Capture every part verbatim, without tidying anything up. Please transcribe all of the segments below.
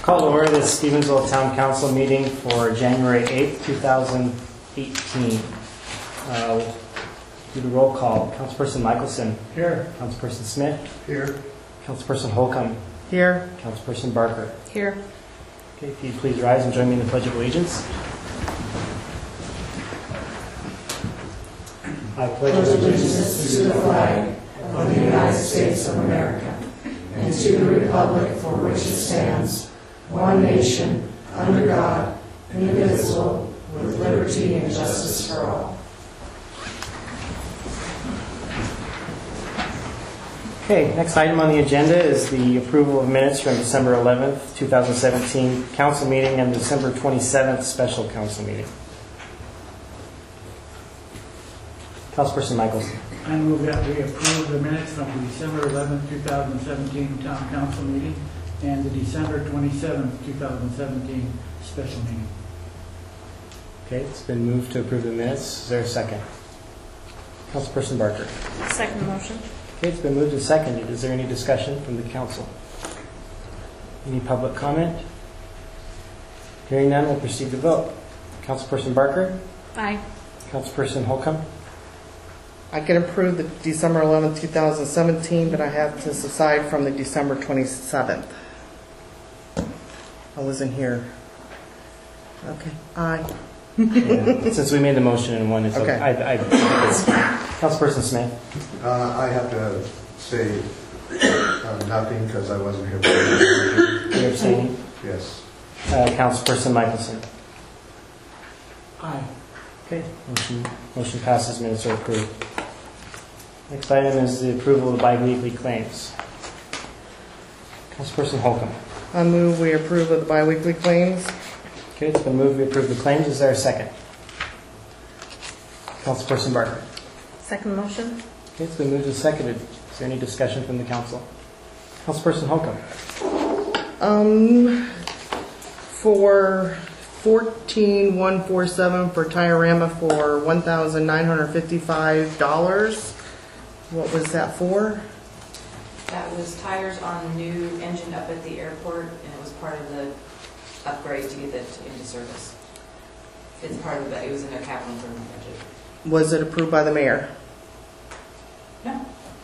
Call to order this Stevensville Town Council meeting for January eighth, two thousand eighteen. Uh, do the roll call. Councilperson Michelson. Here. Councilperson Smith. Here. Councilperson Holcomb. Here. Councilperson Barker. Here. Okay, if you'd please rise and join me in the Pledge of Allegiance. I pledge allegiance to the flag of the United States of America and to the republic for which it stands, one nation, under God, indivisible, with liberty and justice for all. Okay, next item on the agenda is the approval of minutes from December eleventh, two thousand seventeen council meeting and December twenty-seventh special council meeting. Councilperson Michelson. I move that we approve the minutes from the December eleventh, two thousand seventeen Town Council meeting and the December twenty-seventh, two thousand seventeen special meeting. Okay, it's been moved to approve the minutes. Is there a second? Councilperson Barker. Second motion. Okay, it's been moved and seconded. Is there any discussion from the council? Any public comment? Hearing none, we'll proceed to vote. Councilperson Barker? Aye. Councilperson Holcomb? I can approve the December eleventh, two thousand seventeen, but I have to decide from the December twenty-seventh. I wasn't here. Okay. Aye. Yeah, since we made the motion in one, it's okay. Okay. I, I, it's, Councilperson Smith? Uh, I have to say uh, nothing because I wasn't here. For You're abstaining? Yes. Uh, Councilperson Michelson? Aye. Okay, motion, motion passes, minutes are approved. Next item is the approval of biweekly claims. Councilperson Holcomb. I move we approve of the biweekly claims. Okay, it's been moved we approve the claims. Is there a second? Councilperson Barker. Second motion. Okay, it's been moved and seconded. Is there any discussion from the council? Councilperson Holcomb. Um, for fourteen one four seven for Tiorama for one thousand nine hundred fifty-five dollars. What was that for? That was tires on the new engine up at the airport, and it was part of the upgrade to get it into service. It's part of the, it was in their capital improvement budget. Was it approved by the mayor? No.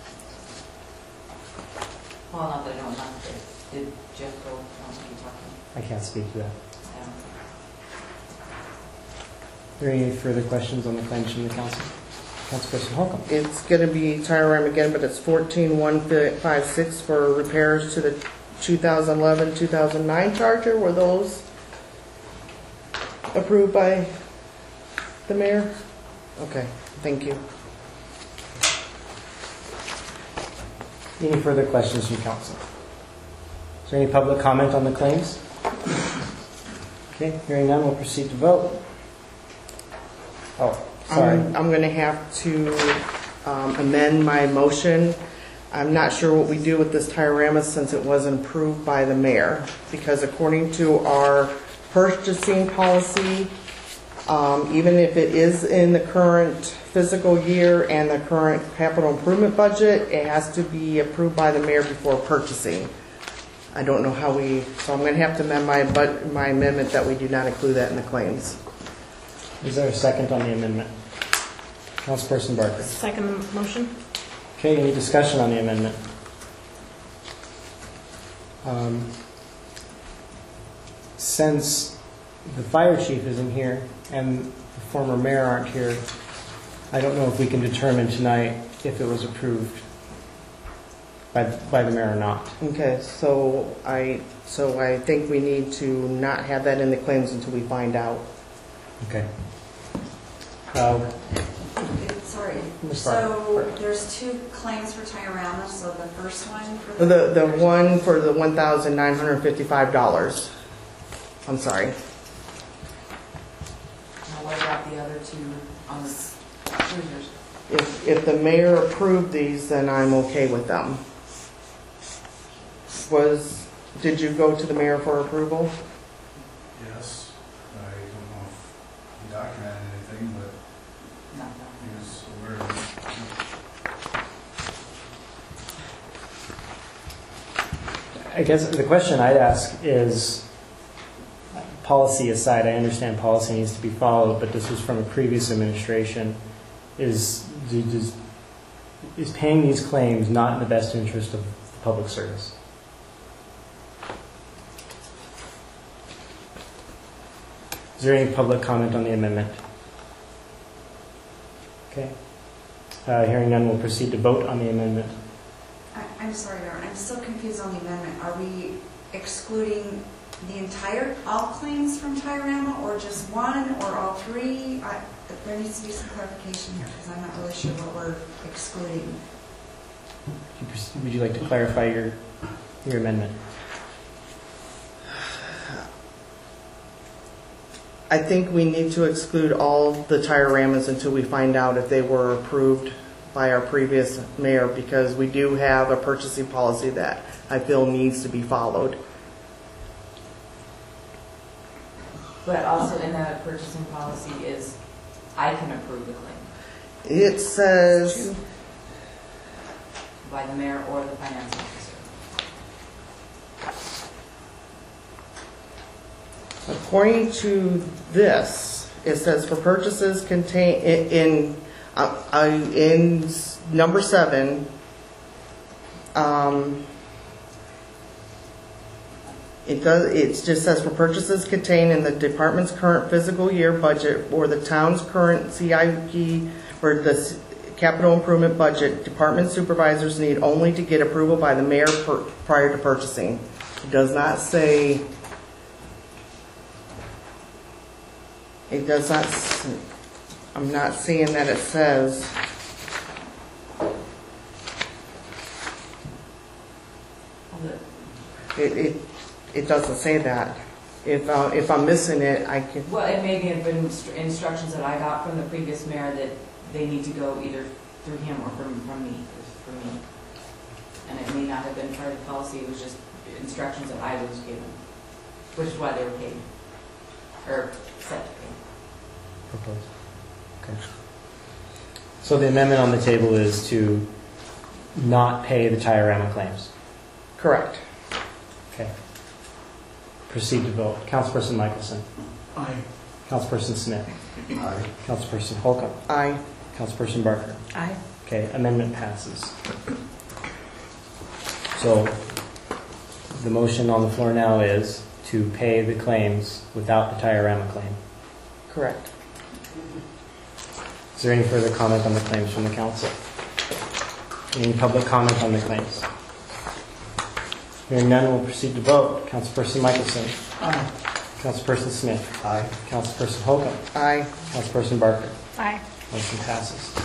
Well, not that I know, not that. Did Jeff go, I don't think he talked to him. I can't speak to that. Um, Are there any further questions on the claims from the council? Councilperson Holcomb. It's going to be Tiorama again, but it's fourteen one five six for repairs to the two thousand eleven two thousand nine Charger. Were those approved by the mayor? Okay, thank you. Any further questions from council? Is there any public comment on the claims? Okay, hearing none, we'll proceed to vote. Oh, sorry. I'm, I'm going to have to um, amend my motion. I'm not sure what we do with this Tiorama since it wasn't approved by the mayor, because according to our purchasing policy, um, even if it is in the current fiscal year and the current capital improvement budget, it has to be approved by the mayor before purchasing. I don't know how we, so I'm going to have to amend my, but my amendment that we do not include that in the claims. Is there a second on the amendment? Councilperson Barker. Second motion. Okay, any discussion on the amendment? Um, since the fire chief isn't here and the former mayor aren't here, I don't know if we can determine tonight if it was approved by, by the mayor or not. Okay, so I so I think we need to not have that in the claims until we find out. Okay. Uh, Sorry. Miz So Barker. there's two claims for Tiorama. So the first one for The the one for the one thousand nine hundred fifty-five dollars. I'm sorry. Now what about the other two on the cruisers? If if the mayor approved these, then I'm okay with them. Was did you go to the mayor for approval? Yes, I don't know if he documented anything, but No, no. he was aware of it. I guess the question I'd ask is, policy aside, I understand policy needs to be followed, but this was from a previous administration. Is, is, is paying these claims not in the best interest of public service? Is there any public comment on the amendment? Okay. Uh, hearing none, we'll proceed to vote on the amendment. I- I'm sorry, Mayor, I'm still confused on the amendment. Are we excluding the entire, all claims from Tyrama, or just one, or all three? I- There needs to be some clarification here, because I'm not really sure what we're excluding. Would you proceed- Would you like to clarify your, your amendment? I think we need to exclude all the Tiramas until we find out if they were approved by our previous mayor, because we do have a purchasing policy that I feel needs to be followed. But also in that purchasing policy is, I can approve the claim It says, by the mayor or the finance officer. according to this, it says for purchases contain, in, in, uh, uh, in s- number seven, um, it does, it just says for purchases contained in the department's current fiscal year budget or the town's current C I P or the s- capital improvement budget, department supervisors need only to get approval by the mayor per, prior to purchasing. It does not say, it does not, s- I'm not seeing that it says, it, it, it doesn't say that. If, uh, if I'm missing it, I can, Well, it may have been instru- instructions that I got from the previous mayor that they need to go either through him or from, from me, from me. And it may not have been part of the policy, it was just instructions that I was given, which is why they were paid, or set to pay. Proposed. Okay. So the amendment on the table is to not pay the Tyrama claims. correct. Okay. Proceed to vote. Councilperson Michelson. Aye. Councilperson Smith. Aye. Councilperson Holcomb. Aye. Councilperson Barker. Aye. Okay, amendment passes. So the motion on the floor now is to pay the claims without the Tyrama claim. Correct. Is there any further comment on the claims from the council? Any public comment on the claims? Hearing none, we'll proceed to vote. Councilperson Michelson. Aye. Councilperson Smith. Aye. Councilperson Holcomb. Aye. Councilperson Barker. Aye. Motion passes.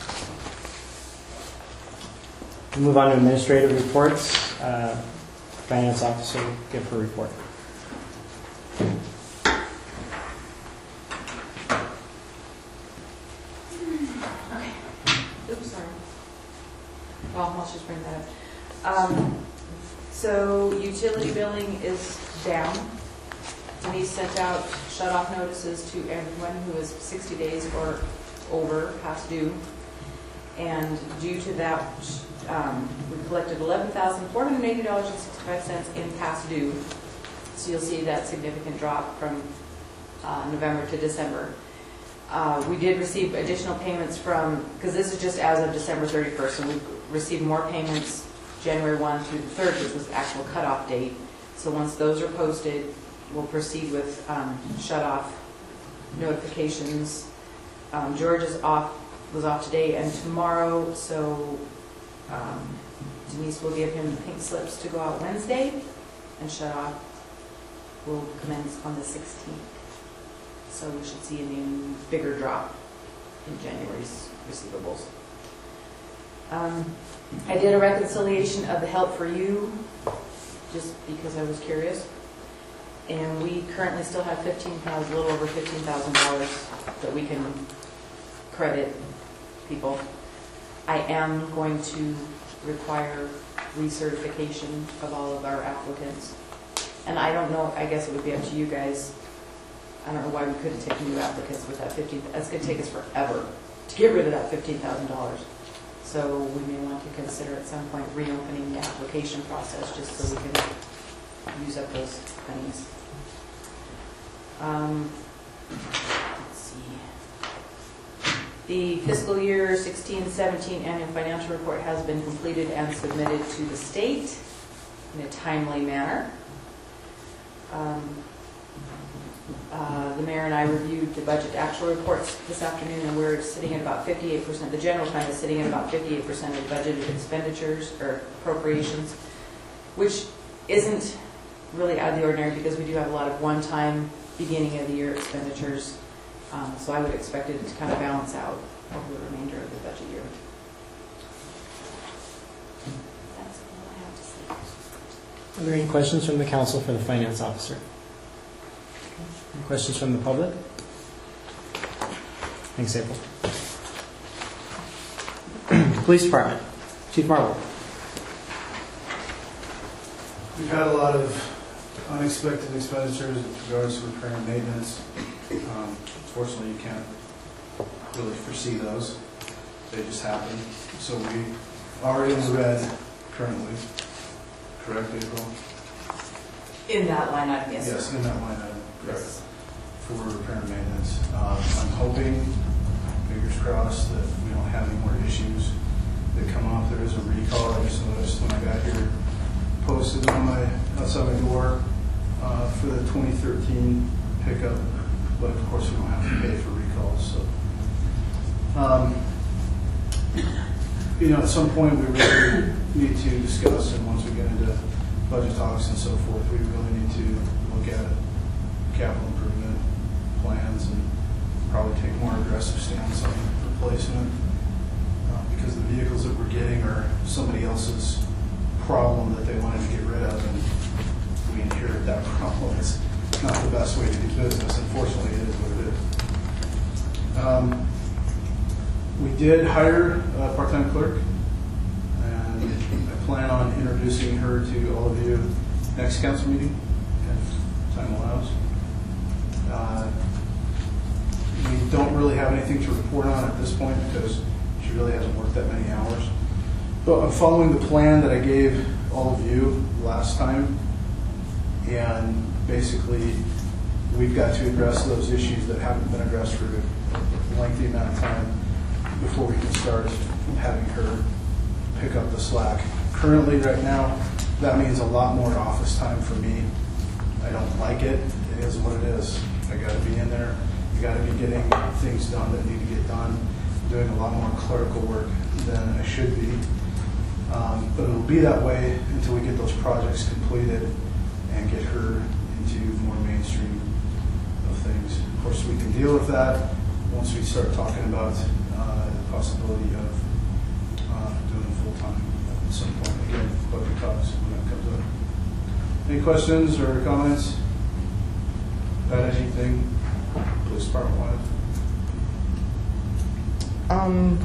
We move on to administrative reports. Uh, Finance officer, give her report. Oops, sorry. Well, I'll just bring that up. Um, So utility billing is down. Denise sent out shut-off notices to everyone who is sixty days or over past due. And due to that, um, we collected eleven thousand four hundred eighty dollars and sixty-five cents in past due. So you'll see that significant drop from uh, November to December. Uh, We did receive additional payments from, because this is just as of December thirty-first, so we received more payments January first through the third, which was the actual cutoff date. So once those are posted, we'll proceed with um, shut-off notifications. Um, George is off, was off today and tomorrow, so um, Denise will give him the pink slips to go out Wednesday, and shut-off will commence on the sixteenth. So we should see a new, bigger drop in January's receivables. Um, I did a reconciliation of the Help for You, just because I was curious. And we currently still have fifteen thousand, a little over fifteen thousand dollars that we can credit people. I am going to require recertification of all of our applicants. And I don't know, I guess it would be up to you guys. I don't know why we couldn't take new applicants with that fifteen, that's gonna take us forever to get rid of that fifteen thousand dollars. So we may want to consider at some point reopening the application process just so we can use up those pennies. Um, let's see. The fiscal year sixteen seventeen annual financial report has been completed and submitted to the state in a timely manner. Um, uh, the mayor and I reviewed the budget actual reports this afternoon, and we're sitting at about fifty-eight percent. The general fund is sitting at about fifty-eight percent of budgeted expenditures or appropriations, which isn't really out of the ordinary because we do have a lot of one-time beginning of the year expenditures. Um, so I would expect it to kind of balance out over the remainder of the budget year. That's all I have to say. Are there any questions from the council for the finance officer? Any questions from the public? Thanks, April. Police Department, Chief Marlowe. We've had a lot of unexpected expenditures with regards to repair and maintenance. Um, Unfortunately, you can't really foresee those. They just happen. So we are in the red currently. Correct, April? In that line item, yes, Yes, sir. in that line item. Correct. Yes. For repair and maintenance. Um, I'm hoping, fingers crossed, that we don't have any more issues that come up. There is a recall. I just noticed when I got here, posted on my outside my door uh, for the twenty thirteen pickup, but of course we don't have to pay for recalls. So, um, you know, at some point we really need to discuss, and once we get into budget talks and so forth, we really need to look at capital improvement plans and probably take more aggressive stance on replacement uh, because the vehicles that we're getting are somebody else's problem that they wanted to get rid of, and we inherit that problem. It's not the best way to do business. Unfortunately, it is what it is. Um, we did hire a part-time clerk, and I plan on introducing her to all of you next council meeting, if time allows. Uh, we don't really have anything to report on at this point because she really hasn't worked that many hours. But I'm following the plan that I gave all of you last time, and basically we've got to address those issues that haven't been addressed for a lengthy amount of time before we can start having her pick up the slack. Currently, right now, that means a lot more office time for me. I don't like it. It is what it is. I got to be in there. I got to be getting things done that need to get done, doing a lot more clerical work than I should be. Um, but it'll be that way until we get those projects completed and get her into more mainstream of things. Of course, we can deal with that once we start talking about uh, the possibility of uh, doing full-time at some point. Again, budget talks when that comes up. Any questions or comments about anything police department wide? Um,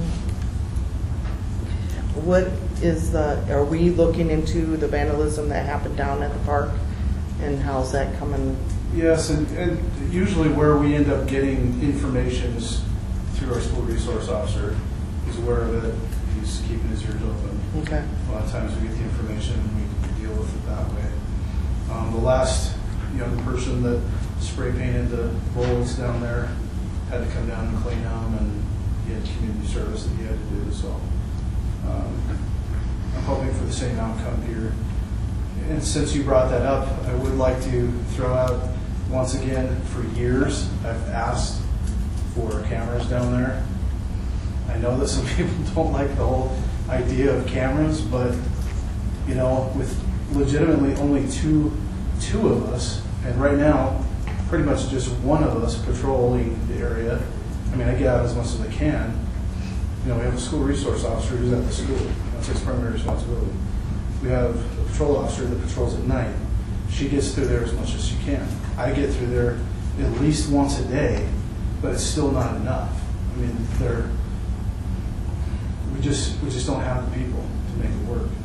what is the, are we looking into the vandalism that happened down at the park? And how's that coming? Yes, and, and usually where we end up getting information is through our school resource officer. He's aware of it. He's keeping his ears open. Okay. A lot of times we get the information and we can deal with it that way. Um, the last young person that spray painted the bowls down there had to come down and clean them, and he had community service that he had to do. So um, I'm hoping for the same outcome here. And since you brought that up, I would like to throw out, once again, for years, I've asked for cameras down there. I know that some people don't like the whole idea of cameras, but, you know, with legitimately only two, two of us, and right now, pretty much just one of us patrolling the area. I mean, I get out as much as I can. You know, we have a school resource officer who's at the school. That's his primary responsibility. We have a patrol officer that patrols at night. She gets through there as much as she can. I get through there at least once a day, but it's still not enough. I mean, they're, we just we just don't have the people to make it work.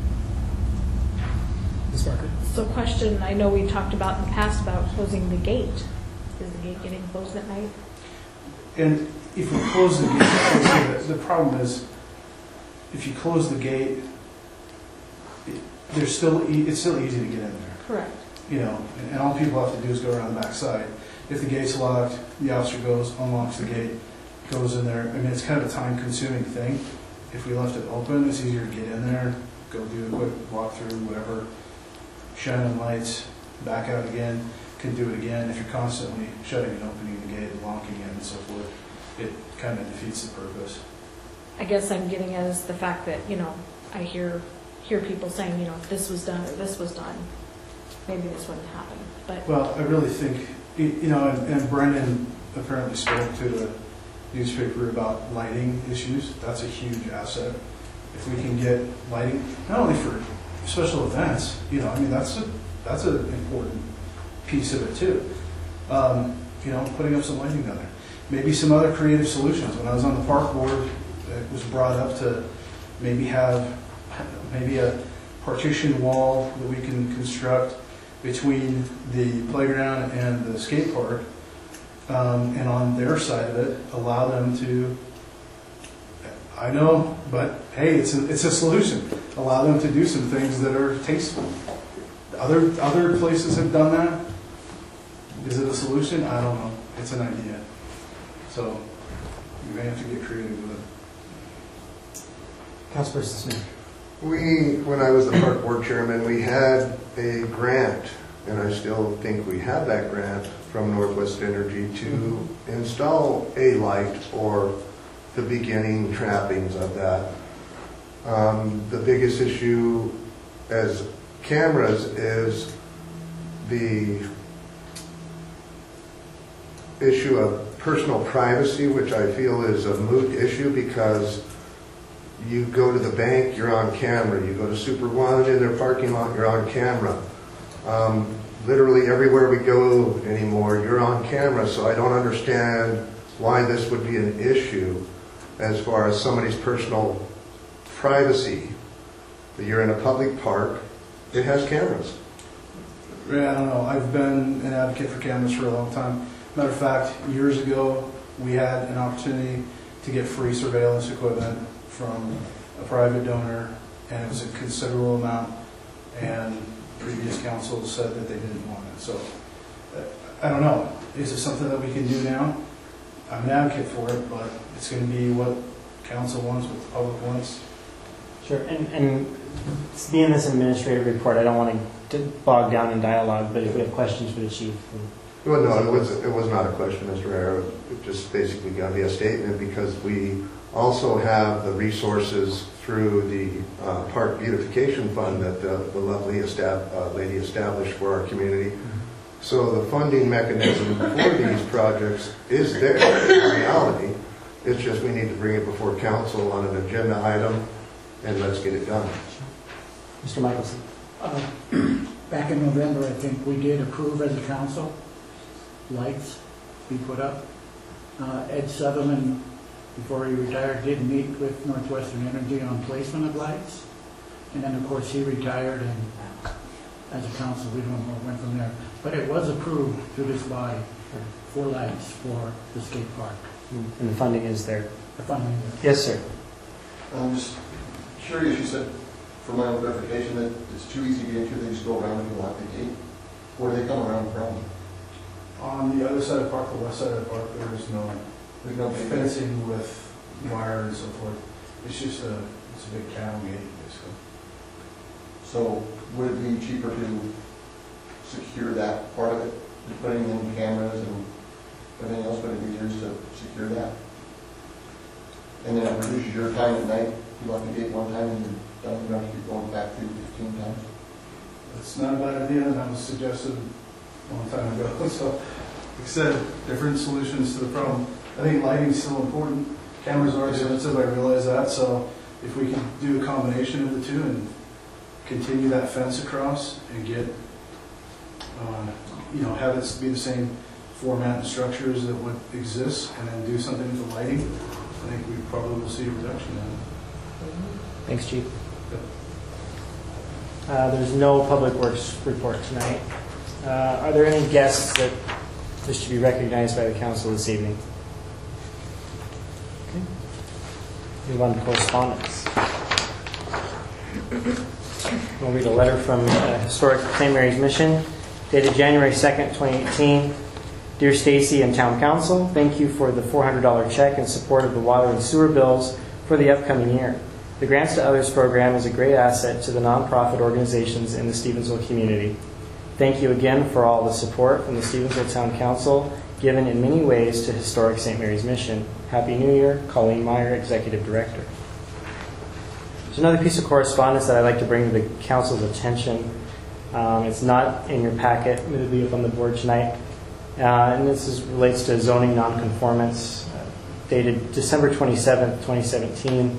Miz Barker? So question, I know we talked about in the past about closing the gate. Is the gate getting closed at night? And if we close the gate, the problem is, if you close the gate, it, there's still e it's still easy to get in there. Correct. You know, and, and all people have to do is go around the back side. if the gate's locked, the officer goes, unlocks the gate, goes in there. I mean, it's kind of a time-consuming thing. If we left it open, it's easier to get in there, go do a quick walkthrough, whatever, shine on lights, back out again, can do it again. If you're constantly shutting and opening the gate and locking it and so forth, it kind of defeats the purpose. I guess I'm getting at is the fact that, you know, I hear, hear people saying, you know, if this was done or this was done, maybe this wouldn't happen, but. Well, I really think, you know, and, and Brendan apparently spoke to the newspaper about lighting issues. That's a huge asset. If we can get lighting, not only for special events, you know, I mean, that's a, that's an important piece of it too. Um, you know, putting up some lighting down there. Maybe some other creative solutions. When I was on the park board, it was brought up to maybe have maybe a partition wall that we can construct between the playground and the skate park, um, and on their side of it, allow them to, I know, but hey, it's a, it's a solution. Allow them to do some things that are tasteful. Other, other places have done that. Is it a solution? I don't know. It's an idea. So you may have to get creative with it. Councilperson Smith. We, when I was the park board chairman, we had a grant, and I still think we have that grant from Northwest Energy to install a light or the beginning trappings of that. Um, the biggest issue as cameras is the issue of personal privacy, which I feel is a moot issue because you go to the bank, you're on camera. You go to Super One in their parking lot, you're on camera. Um, literally everywhere we go anymore, you're on camera, so I don't understand why this would be an issue as far as somebody's personal privacy. That you're in a public park, it has cameras. Yeah, I don't know. I've been an advocate for cameras for a long time. Matter of fact, years ago, we had an opportunity to get free surveillance equipment from a private donor, and it was a considerable amount, and previous council said that they didn't want it. So, uh, I don't know. Is it something that we can do now? I'm an advocate for it, but it's going to be what council wants, what the public wants. Sure, and, and being this administrative report, I don't want to bog down in dialogue, but if we have questions for the chief. Well, no, it was, it was not a question, Mister Mayor. It just basically got to be a statement because we also have the resources through the uh, Park Beautification Fund that uh, the lovely estab uh, lady established for our community. So the funding mechanism for these projects is there in reality. It's just we need to bring it before council on an agenda item and let's get it done. Mister Michelson. Uh, Back in November, I think we did approve as a council lights be put up. Uh, Ed Sutherland, before he retired, did meet with Northwestern Energy on placement of lights. And then, of course, he retired, and as a council, we don't know what went from there. But it was approved through this body for lights for the skate park. And the funding is there. The funding. Yes, sir. I'm just curious, you said, for my own verification, that it's too easy to get into, they just go around and lock the gate. Where do they come around from? On the other side of the park, the west side of the park, there is no, There's no fencing with wire and so forth. It's just a, it's a big cattle gate, basically. So would it be cheaper to secure that part of it, putting in cameras and everything else, would it be easier to secure that? And then it reduces your time at night. You lock the gate one time and you're done, you don't have to keep going back through fifteen times. It's not a bad idea, and that was suggested a long time ago. So, like I said, different solutions to the problem. I think lighting's still important. Cameras are expensive, I realize that, so if we can do a combination of the two and continue that fence across and get, uh, you know, have it be the same format and structures that would exist, and then do something with the lighting, I think we probably will see a reduction in it. Thanks, Chief. Uh, there's no Public Works report tonight. Uh, are there any guests that wish to be recognized by the council this evening? Okay. Move on to correspondence. We'll read a letter from uh, Historic Saint Mary's Mission, dated January second, twenty eighteen, Dear Stacy and Town Council, thank you for the four hundred dollars check in support of the water and sewer bills for the upcoming year. The Grants to Others program is a great asset to the nonprofit organizations in the Stevensville community. Thank you again for all the support from the Stevensville Town Council given in many ways to Historic Saint Mary's Mission. Happy New Year, Colleen Meyer, Executive Director. There's another piece of correspondence that I'd like to bring to the council's attention. Um, it's not in your packet, it'll be up on the board tonight. Uh, and this is, relates to zoning nonconformance, uh, dated December twenty-seventh, twenty seventeen,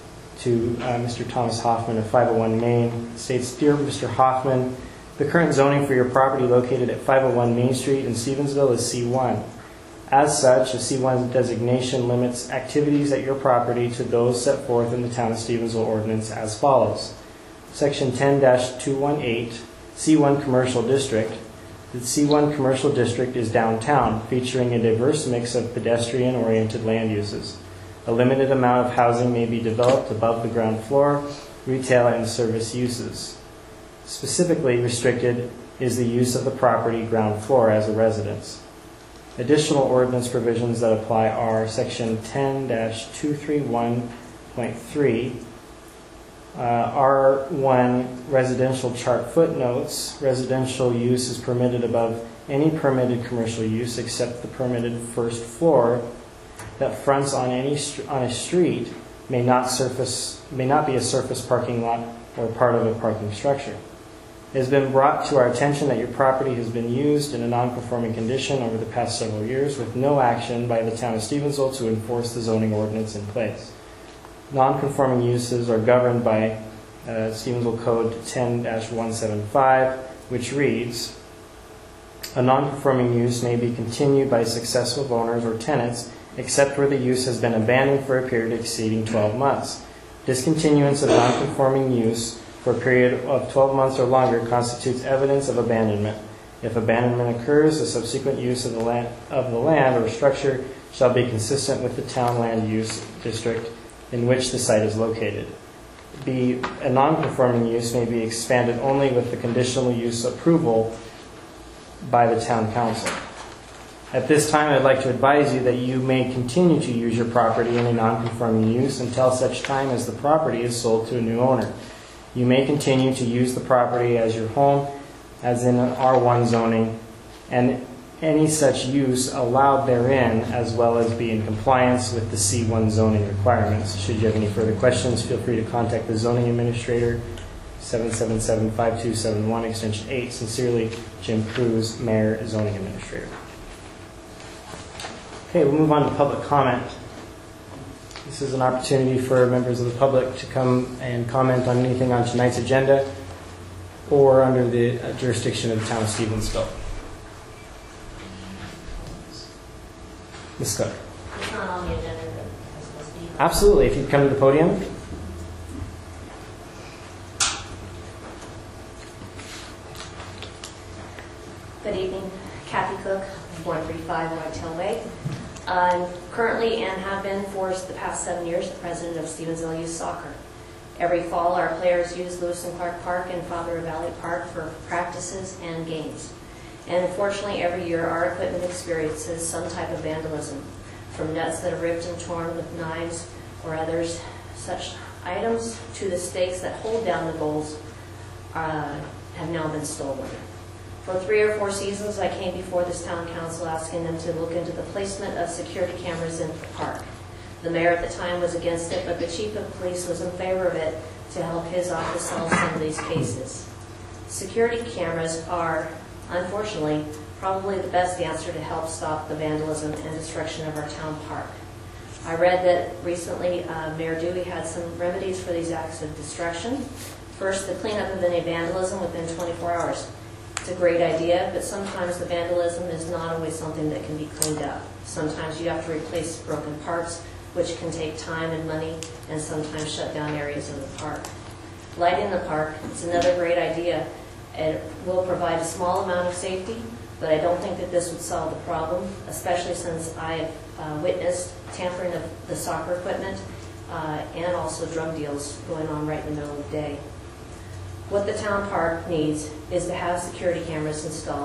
to uh, Mister Thomas Hoffman of five oh one Main. It states, Dear Mister Hoffman, the current zoning for your property located at five oh one Main Street in Stevensville is C one. As such, a C one designation limits activities at your property to those set forth in the Town of Stevensville ordinance as follows. Section ten dash two eighteen, C one Commercial District. The C one Commercial District is downtown, featuring a diverse mix of pedestrian-oriented land uses. A limited amount of housing may be developed above the ground floor, retail and service uses. Specifically restricted is the use of the property ground floor as a residence. Additional ordinance provisions that apply are Section ten dash two thirty-one point three, uh, R one residential chart footnotes. Residential use is permitted above any permitted commercial use except the permitted first floor that fronts on any st- on a street may not surface may not be a surface parking lot or part of a parking structure. It has been brought to our attention that your property has been used in a non-conforming condition over the past several years with no action by the Town of Stevensville to enforce the zoning ordinance in place. Non-conforming uses are governed by uh, Stevensville Code ten dash one seventy-five, which reads, a non-conforming use may be continued by successive owners or tenants except where the use has been abandoned for a period exceeding twelve months. Discontinuance of non-conforming use for a period of twelve months or longer constitutes evidence of abandonment. If abandonment occurs, the subsequent use of the land, of the land or structure shall be consistent with the town land use district in which the site is located. B, a non-conforming use may be expanded only with the conditional use approval by the town council. At this time, I'd like to advise you that you may continue to use your property in a non-conforming use until such time as the property is sold to a new owner. You may continue to use the property as your home, as in R one zoning, and any such use allowed therein, as well as be in compliance with the C one zoning requirements. Should you have any further questions, feel free to contact the zoning administrator, seven seven seven, five two seven one, extension eight. Sincerely, Jim Cruz, Mayor, Zoning Administrator. Okay, we'll move on to public comment. This is an opportunity for members of the public to come and comment on anything on tonight's agenda or under the jurisdiction of the Town of Stevensville. Miz Scott. It's not on the agenda, but it's supposed to be. Absolutely. If you'd come to the podium. Good evening. Kathy Cook, one thirty-five Whitetail Way. I'm currently and have been for the past seven years the president of Stevensville Youth Soccer. Every fall, our players use Lewis and Clark Park and Father Valley Park for practices and games. And unfortunately, every year our equipment experiences some type of vandalism, from nets that are ripped and torn with knives or others such items to the stakes that hold down the goals uh, have now been stolen. For three or four seasons, I came before this town council asking them to look into the placement of security cameras in the park. The mayor at the time was against it, but the chief of police was in favor of it to help his office solve some of these cases. Security cameras are, unfortunately, probably the best answer to help stop the vandalism and destruction of our town park. I read that recently uh, Mayor Dewey had some remedies for these acts of destruction. First, the cleanup of any vandalism within twenty-four hours. It's a great idea, but sometimes the vandalism is not always something that can be cleaned up. Sometimes you have to replace broken parts, which can take time and money, and sometimes shut down areas of the park. Lighting the park is another great idea. It will provide a small amount of safety, but I don't think that this would solve the problem, especially since I have uh, witnessed tampering of the soccer equipment uh, and also drug deals going on right in the middle of the day. What the town park needs is to have security cameras installed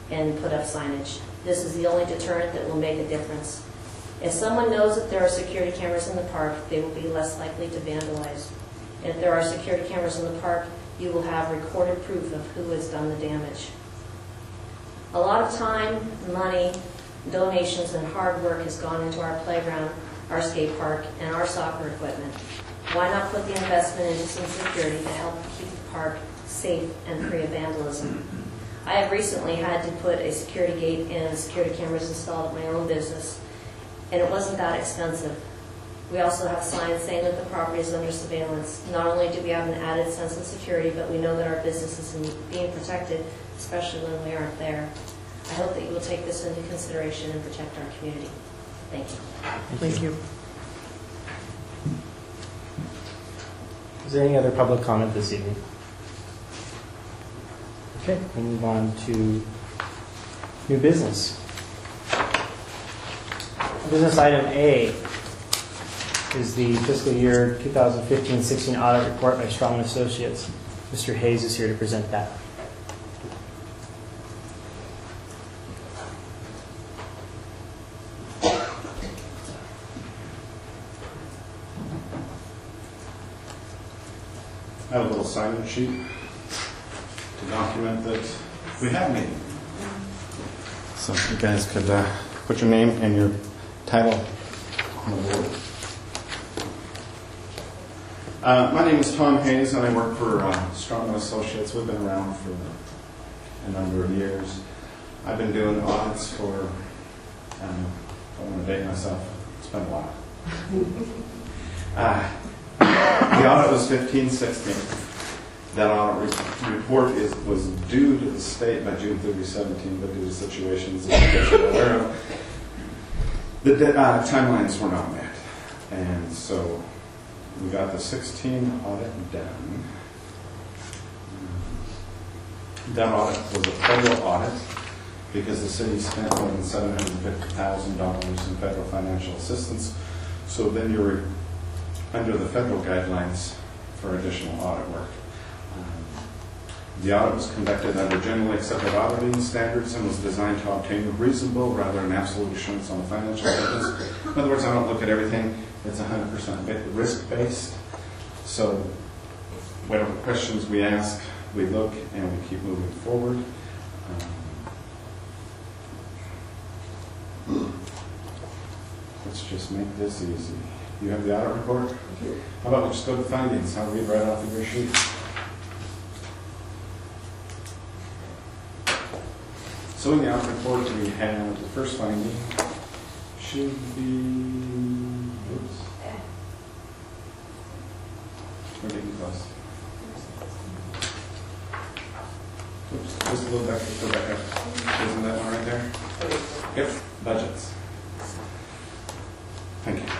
and put up signage. This is the only deterrent that will make a difference. If someone knows that there are security cameras in the park, they will be less likely to vandalize. If there are security cameras in the park, you will have recorded proof of who has done the damage. A lot of time, money, donations, and hard work has gone into our playground, our skate park, and our soccer equipment. Why not put the investment into some security to help keep the park safe and free of vandalism? I have recently had to put a security gate and security cameras installed at my own business, and it wasn't that expensive. We also have signs saying that the property is under surveillance. Not only do we have an added sense of security, but we know that our business is being protected, especially when we aren't there. I hope that you will take this into consideration and protect our community. Thank you. Thank you. Is there any other public comment this evening? Okay, we move on to new business. Business item A is the fiscal year twenty fifteen sixteen audit report by Strong and Associates. Mister Hayes is here to present that. I have a little sign-in sheet to document that we have a meeting. So you guys could uh, put your name and your title on the board. Uh, my name is Tom Hayes, and I work for uh, Strong and Associates. We've been around for a number of years. I've been doing audits for, I don't know, I don't want to date myself. It's been a while. uh, The audit was fifteen sixteen. That audit re report is, was due to the state by June thirtieth seventeen, but due to situations that you guys are aware of, the uh, timelines were not met. And so we got the sixteen audit done. That audit was a federal audit because the city spent more than seven hundred fifty thousand dollars in federal financial assistance. So then you're under the federal guidelines for additional audit work. Um, the audit was conducted under generally accepted auditing standards and was designed to obtain reasonable rather than absolute assurance on the financial statements. In other words, I don't look at everything. It's one hundred percent risk-based. So whatever questions we ask, we look and we keep moving forward. Um, let's just make this easy. You have the audit report? How about we just go to findings? I'll read right off of your sheet. So in the audit report, we have the first finding should be, oops. We're getting close. Oops, just a little back, go back up. Isn't that one right there? Yep, budgets. Thank you.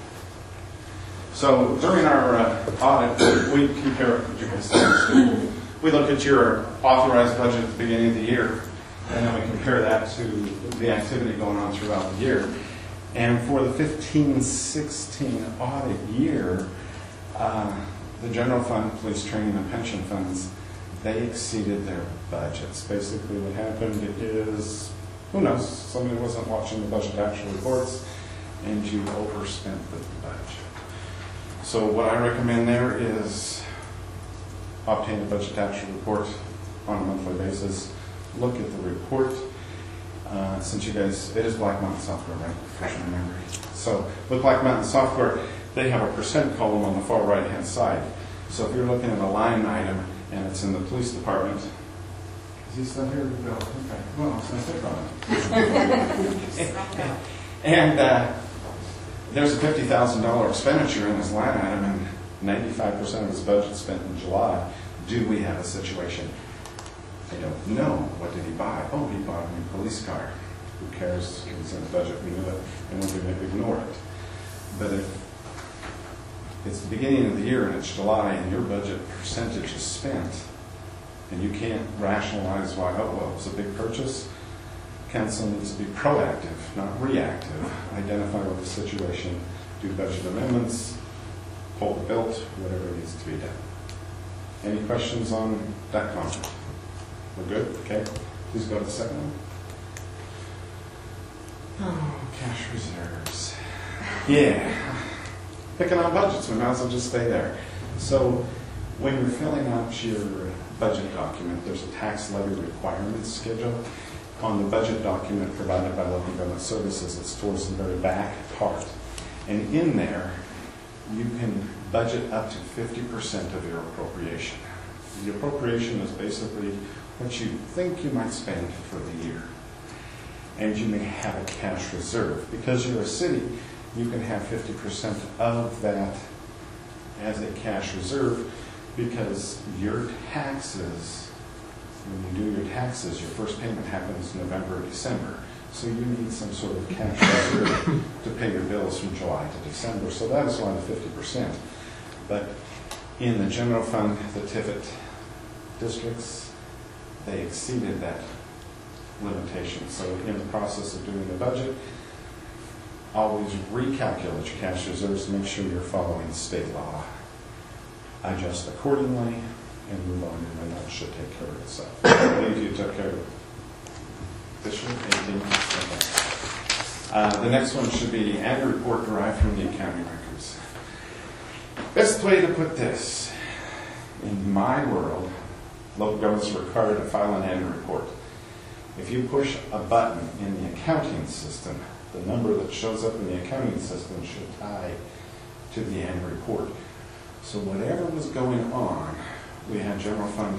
So during our uh, audit, we compare, we look at your authorized budget at the beginning of the year, and then we compare that to the activity going on throughout the year. And for the fifteen sixteen audit year, uh, the general fund, police training, and pension funds, they exceeded their budgets. Basically what happened is, who knows, somebody wasn't watching the budget actual reports, and you overspent the budget. So what I recommend there is obtain a budget actual report on a monthly basis. Look at the report. Uh, since you guys, it is Black Mountain Software, right? Refresh my memory. So with Black Mountain Software, they have a percent column on the far right hand side. So if you're looking at a line item and it's in the police department, is he still here? Bill? Okay. Well, I was going to pick on him. And uh, there's a fifty thousand dollar expenditure in this line item, and ninety-five percent of his budget spent in July. Do we have a situation? I don't know. What did he buy? Oh, he bought a new police car. Who cares? It's in the budget. We knew it, and we're going to ignore it. But if it's the beginning of the year and it's July, and your budget percentage is spent, and you can't rationalize why, oh, well, it was a big purchase, council needs to be proactive, not reactive. Identify what the situation, do budget amendments, pull the belt, whatever needs to be done. Any questions on that comment? We're good? Okay. Please go to the second one. Oh, cash reserves. Yeah. Picking on budgets, we might as well just stay there. So when you're filling out your budget document, there's a tax levy requirements schedule. On the budget document provided by Local Government Services, it's towards the very back part. And in there, you can budget up to fifty percent of your appropriation. The appropriation is basically what you think you might spend for the year. And you may have a cash reserve. Because you're a city, you can have fifty percent of that as a cash reserve, because your taxes, when you do your taxes, your first payment happens November or December. So you need some sort of cash reserve to pay your bills from July to December. So that is why the fifty percent. But in the general fund, the Tiffin districts, they exceeded that limitation. So in the process of doing the budget, always recalculate your cash reserves to make sure you're following state law. Adjust accordingly and move on, and that should take care of itself. I believe you took care of it. This year, eighteen. Okay. Uh, the next one should be annual report derived from the accounting records. Best way to put this, in my world, local governments are required to file an annual report. If you push a button in the accounting system, the number that shows up in the accounting system should tie to the annual report. So whatever was going on, we had general fund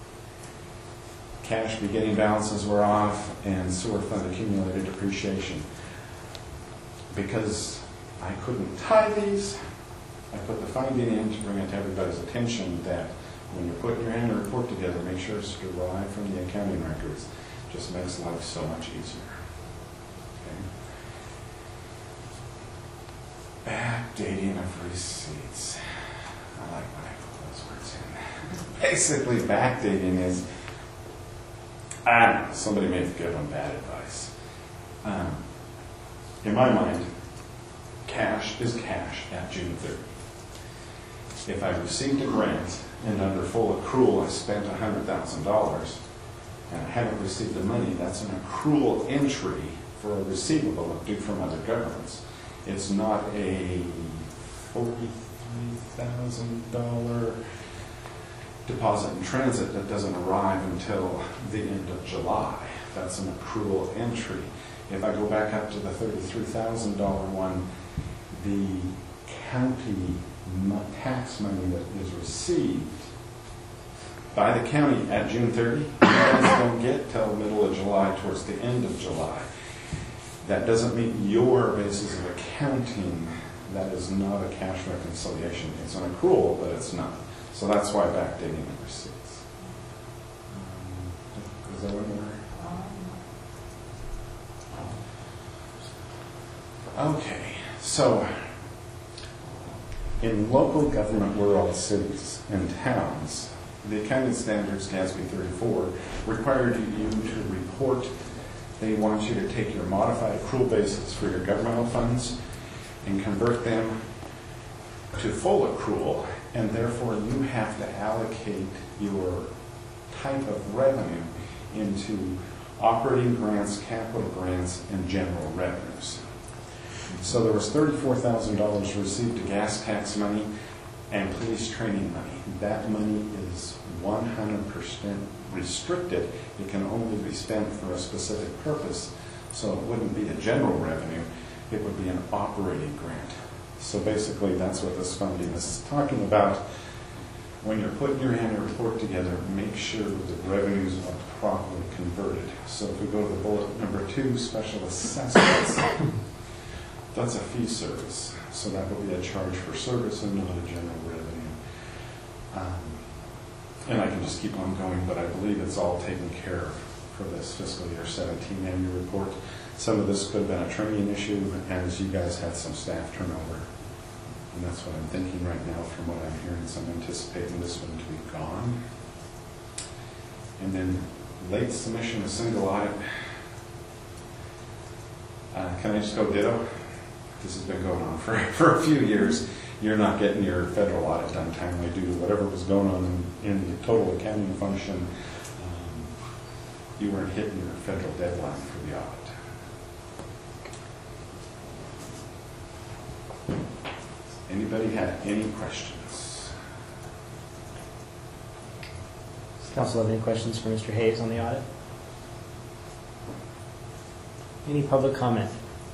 cash beginning balances were off and sewer fund accumulated depreciation. Because I couldn't tie these, I put the finding in to bring it to everybody's attention that when you're putting your annual report together, make sure it's derived from the accounting records. Just makes life so much easier. Okay. Backdating of receipts. I like when I put those words in. Basically, backdating is, I don't know, somebody may have given bad advice. Um, in my mind, cash is cash at June thirtieth. If I received a grant and under full accrual I spent one hundred thousand dollars and I haven't received the money, that's an accrual entry for a receivable due from other governments. It's not a forty-three thousand dollars deposit in transit that doesn't arrive until the end of July. That's an accrual entry. If I go back up to the thirty-three thousand dollars one, the county tax money that is received by the county at June thirtieth, you guys don't get till the middle of July, towards the end of July. That doesn't meet your basis of accounting. That is not a cash reconciliation. It's an accrual, but it's not. So that's why backdating the receipts. Um, is that what we're... Okay, so in local government rural cities and towns, the accounting standards, GASB thirty-four, required you to report. They want you to take your modified accrual basis for your governmental funds and convert them to full accrual, and therefore you have to allocate your type of revenue into operating grants, capital grants, and general revenues. So there was thirty-four thousand dollars received to gas tax money and police training money. That money is one hundred percent restricted. It can only be spent for a specific purpose. So it wouldn't be a general revenue, it would be an operating grant. So basically that's what this funding is talking about. When you're putting your annual report together, make sure that the revenues are properly converted. So if we go to the bullet number two, special assessments, that's a fee service. So that will be a charge for service and not a general revenue. Um, and I can just keep on going, but I believe it's all taken care of for this fiscal year seventeen annual report. Some of this could have been a training issue, as you guys had some staff turnover. And that's what I'm thinking right now from what I'm hearing. So I'm anticipating this one to be gone. And then late submission of single audit. Uh, can I just go ditto? This has been going on for, for a few years. You're not getting your federal audit done timely due to whatever was going on in, in the total accounting function. Um, you weren't hitting your federal deadline for the audit. Anybody have any questions? Does council have any questions for Mister Hayes on the audit? Any public comment?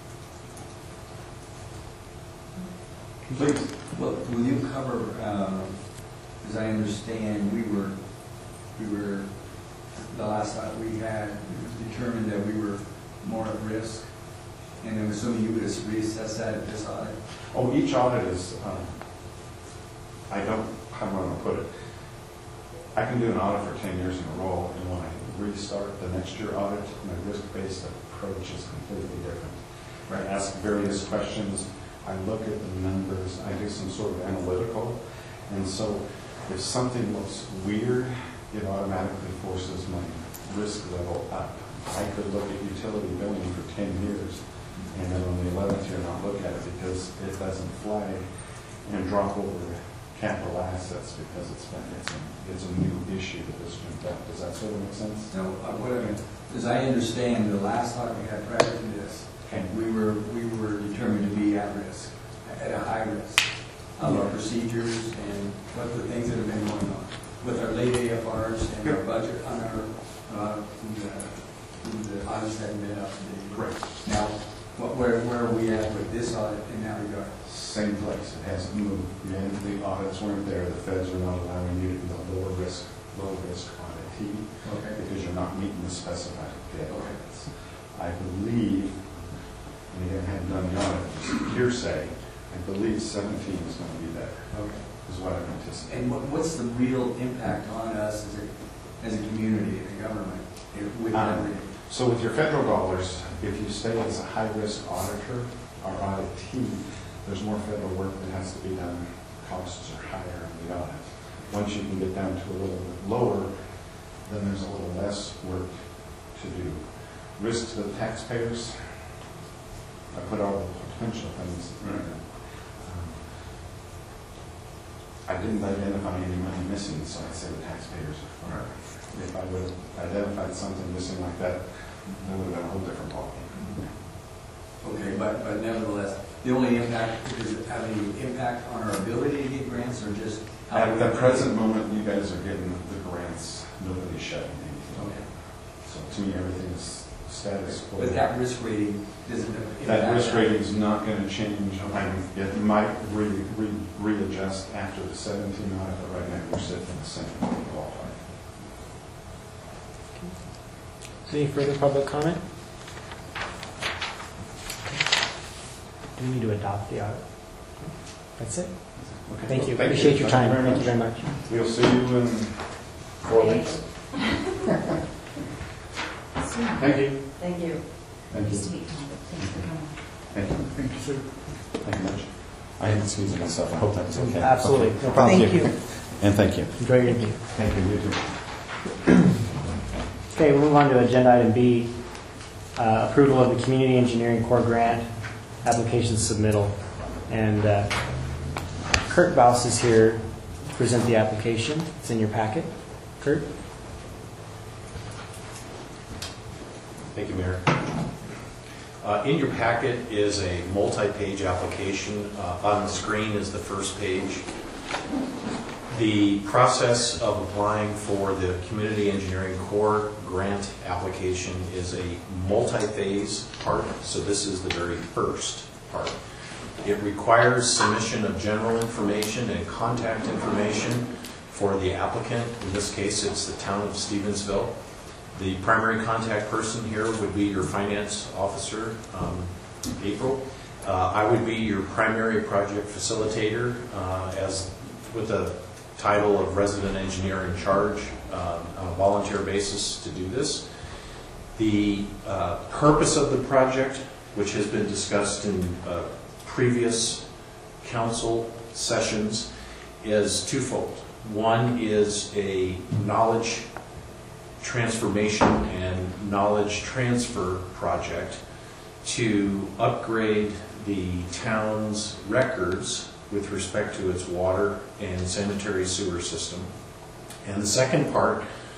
Please. Well, will you cover, um, as I understand, we were, we were, the last audit we had, it was determined that we were more at risk, and I'm assuming you would reassess that at this audit? Oh, each audit is, um, I don't, how am I going to put it? I can do an audit for ten years in a row, and when I restart the next year audit, my risk-based approach is completely different. I ask various questions, I look at the numbers, I do some sort of analytical, and so if something looks weird, it automatically forces my risk level up. I could look at utility billing for ten years, and then on the eleventh year not look at it because it doesn't flag and drop over capital assets because it's been, it's a, it's a new issue that has jumped up. Does that sort of make sense? No, uh, what I mean, as I understand, the last audit we had prior to this, Okay. we were, we were determined to be at risk, at a high risk, of our procedures and what the things that have been going on with our late A F Rs and our budget on our, uh, the, the audits hadn't been up to date. Correct. Now, what, where, where are we at with this audit in that regard? Same place. It hasn't moved. Again, the audits weren't there. The feds are not allowing you to be a lower risk, low risk auditee Okay. because you're not meeting the specified deadlines. I believe, and again, I haven't done the audit, just hearsay, I believe seventeen is going to be there, Okay. is what I'm anticipating. And what, what's the real impact on us as a, as a community, as a government, if, with Um, everything? So with your federal dollars, if you stay as a high-risk auditor or auditee, there's more federal work that has to be done. Costs are higher in the audit. Once you can get down to a little bit lower, then there's a little less work to do. Risk to the taxpayers, I put all the potential things in there. Um, I didn't identify any money missing, so I'd say the taxpayers are fine. If I would have identified something missing like that, that would have been a whole different ballgame. Okay, but, but nevertheless, the only impact, does it have any impact on our ability to get grants or just? how At we- the present moment, you guys are getting the grants, nobody's shutting anything. Okay. So to me, everything is status quo. But that risk rating doesn't impact. That risk rating is not going to change. I mean, it might re, re, readjust after the seventeen audit, but right now we're sitting in the same ballpark. Any further public comment? Do we need to adopt the audit? That's it. Okay. Thank you. Thank Appreciate you. your Thank you time. very Thank you much. very much. We'll see you in four weeks. Thank you. Thank you. Thank you. Nice to meet you. Thanks for coming. Thank you. Thank you, sir. Thank you much. I haven't seen myself. I hope that's okay. Absolutely. Okay. No problem. Thank you. And thank you. Enjoy your evening. Thank you. You too. Okay, we'll move on to agenda item B, uh, approval of the Community Engineering Corps Grant application submittal. And uh, Kurt Baus is here to present the application. It's in your packet. Kurt? Thank you, Mayor. Uh, in your packet is a multi-page application. Uh, on the screen is the first page. The process of applying for the Community Engineering Corps grant application is a multi-phase part, so this is the very first part. It requires submission of general information and contact information for the applicant. In this case, it's the town of Stevensville. The primary contact person here would be your finance officer, um, April. Uh, I would be your primary project facilitator uh, as with the title of resident engineer in charge uh, on a volunteer basis to do this. The uh, purpose of the project, which has been discussed in uh, previous council sessions, is twofold. One is a knowledge transformation and knowledge transfer project to upgrade the town's records with respect to its water and sanitary sewer system. And the second part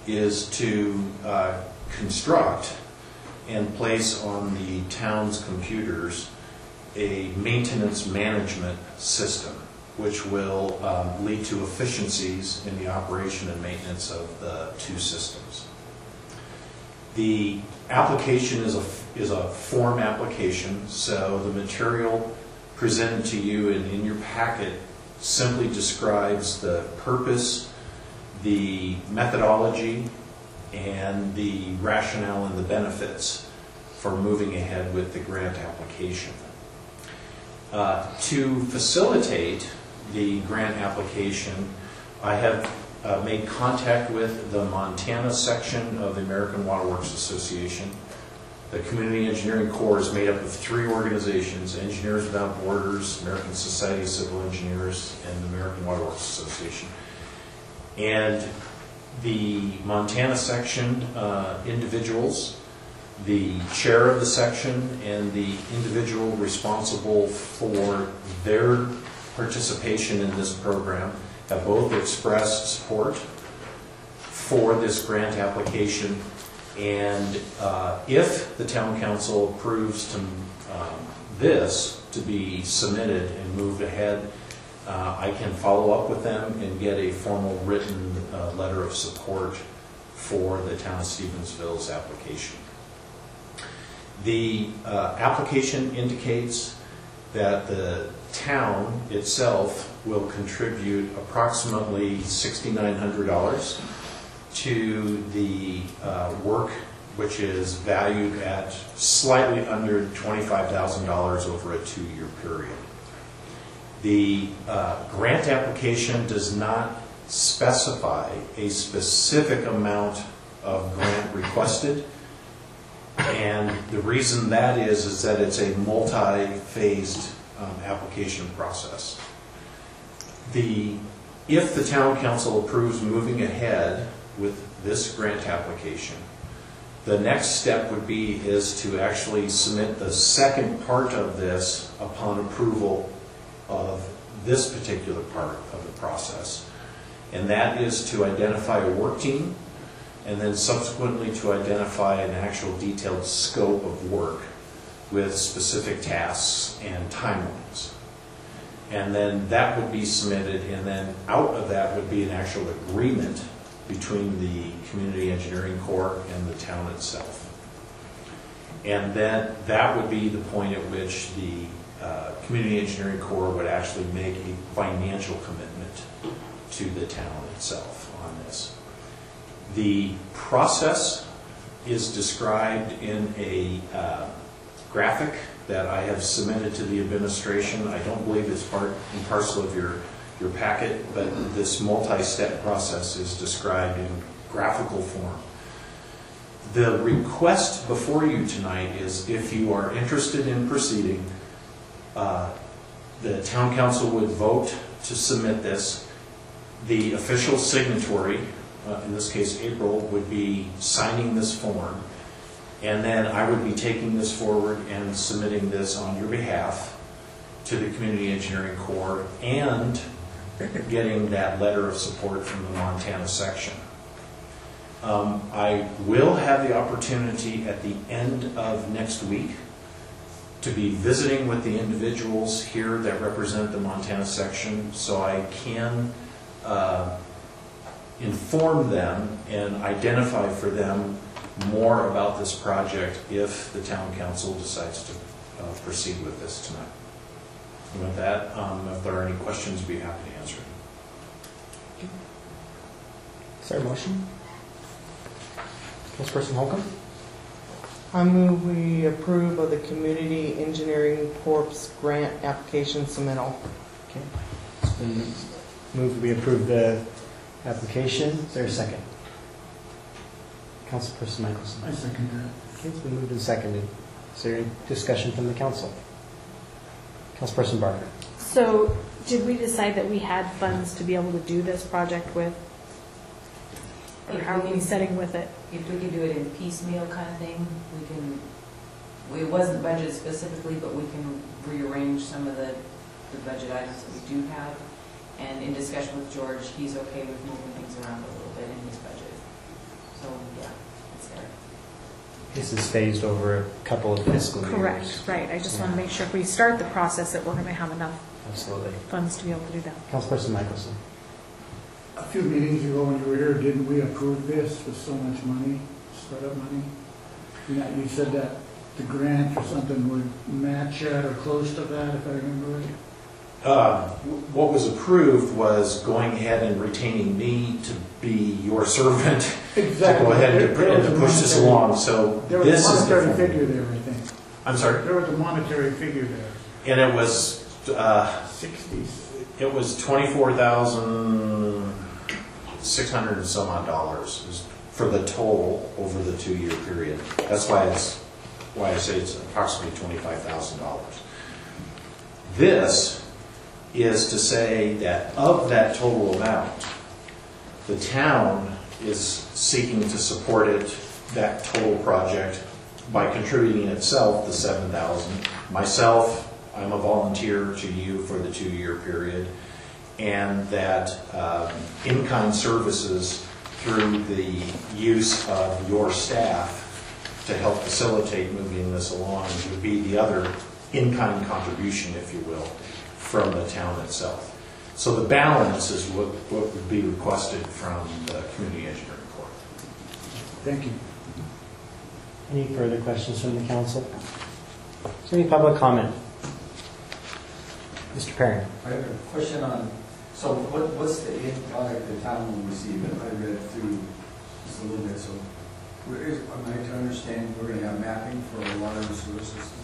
is to uh, construct and place on the town's computers a maintenance management system, which will um, lead to efficiencies in the operation and maintenance of the two systems. The application is a, is a form application, so the material presented to you and in your packet simply describes the purpose, the methodology, and the rationale and the benefits for moving ahead with the grant application. Uh, to facilitate the grant application, I have uh, made contact with the Montana section of the American Water Works Association. The Community Engineering Corps is made up of three organizations: Engineers Without Borders, American Society of Civil Engineers, and the American Water Works Association. And the Montana section uh, individuals, the chair of the section and the individual responsible for their participation in this program have both expressed support for this grant application. And uh, if the town council approves to um, this to be submitted and moved ahead, uh, I can follow up with them and get a formal written uh, letter of support for the town of Stevensville's application. The uh, application indicates that the town itself will contribute approximately six thousand nine hundred dollars to the uh, work, which is valued at slightly under twenty-five thousand dollars over a two-year period. The uh, grant application does not specify a specific amount of grant requested, and the reason that is is that it's a multi-phased um, application process. The if the town council approves moving ahead with this grant application, the next step would be is to actually submit the second part of this upon approval of this particular part of the process, and that is to identify a work team and then subsequently to identify an actual detailed scope of work with specific tasks and timelines. And then that would be submitted, and then out of that would be an actual agreement between the Community Engineering Corps and the town itself. And then that would be the point at which the uh, Community Engineering Corps would actually make a financial commitment to the town itself on this. The process is described in a uh, graphic that I have submitted to the administration. I don't believe it's part and parcel of your, your packet, but this multi-step process is described in graphical form. The request before you tonight is if you are interested in proceeding, uh, the town council would vote to submit this. The official signatory, uh, in this case April, would be signing this form, and then I would be taking this forward and submitting this on your behalf to the Community Engineering Corps and getting that letter of support from the Montana section. Um, I will have the opportunity at the end of next week to be visiting with the individuals here that represent the Montana section, so I can uh, inform them and identify for them more about this project if the town council decides to uh, proceed with this tonight. And with that, um, if there are any questions, I'd be happy to answer. Is there a motion? Councilperson Holcomb? I move we approve of the Community Engineering Corps grant application submittal. Okay. It's been moved we approve the application. Is there a second? Councilperson Michelson. I second that. Okay, it's been moved and seconded. Is there any discussion from the council? Councilperson Barker. So did we decide that we had funds to be able to do this project with? Or how are we setting with it? If we can do it in piecemeal kind of thing, we can, it wasn't budgeted specifically, but we can rearrange some of the, the budget items that we do have. And in discussion with George, he's okay with moving things around a little bit in his budget. So, yeah, it's there. This is phased over a couple of fiscal years. Correct, right. I just want to make sure if we start the process that we're going to have enough Absolutely. funds to be able to do that. Councilperson Michelson. A few meetings ago when you were here, didn't we approve this with so much money, startup money? You know, you said that the grant or something would match that or close to that, if I remember right. Uh, What was approved was going ahead and retaining me to be your servant to Exactly. go ahead and to There- there and to was a push this monetary- along, so There was this a is monetary different. figure there, I think. I'm sorry? There was a monetary figure there, And it was, uh, sixties. it was twenty-four thousand six hundred and some odd dollars is for the total over the two-year period. That's why it's, why I say it's approximately twenty-five thousand dollars. This is to say that of that total amount, the town is seeking to support it, that total project, by contributing itself the seven thousand. Myself, I'm a volunteer to you for the two-year period, and that um, in-kind services through the use of your staff to help facilitate moving this along would be the other in-kind contribution, if you will, from the town itself. So the balance is what, what would be requested from the Community Engineering Corps. Thank you. Any further questions from the council? Is there any public comment? Mister Perrin. I have a question on, so what, what's the end product the town will receive? And I read through just a little bit, so where is, am I to understand we're going to have mapping for a water and sewer system?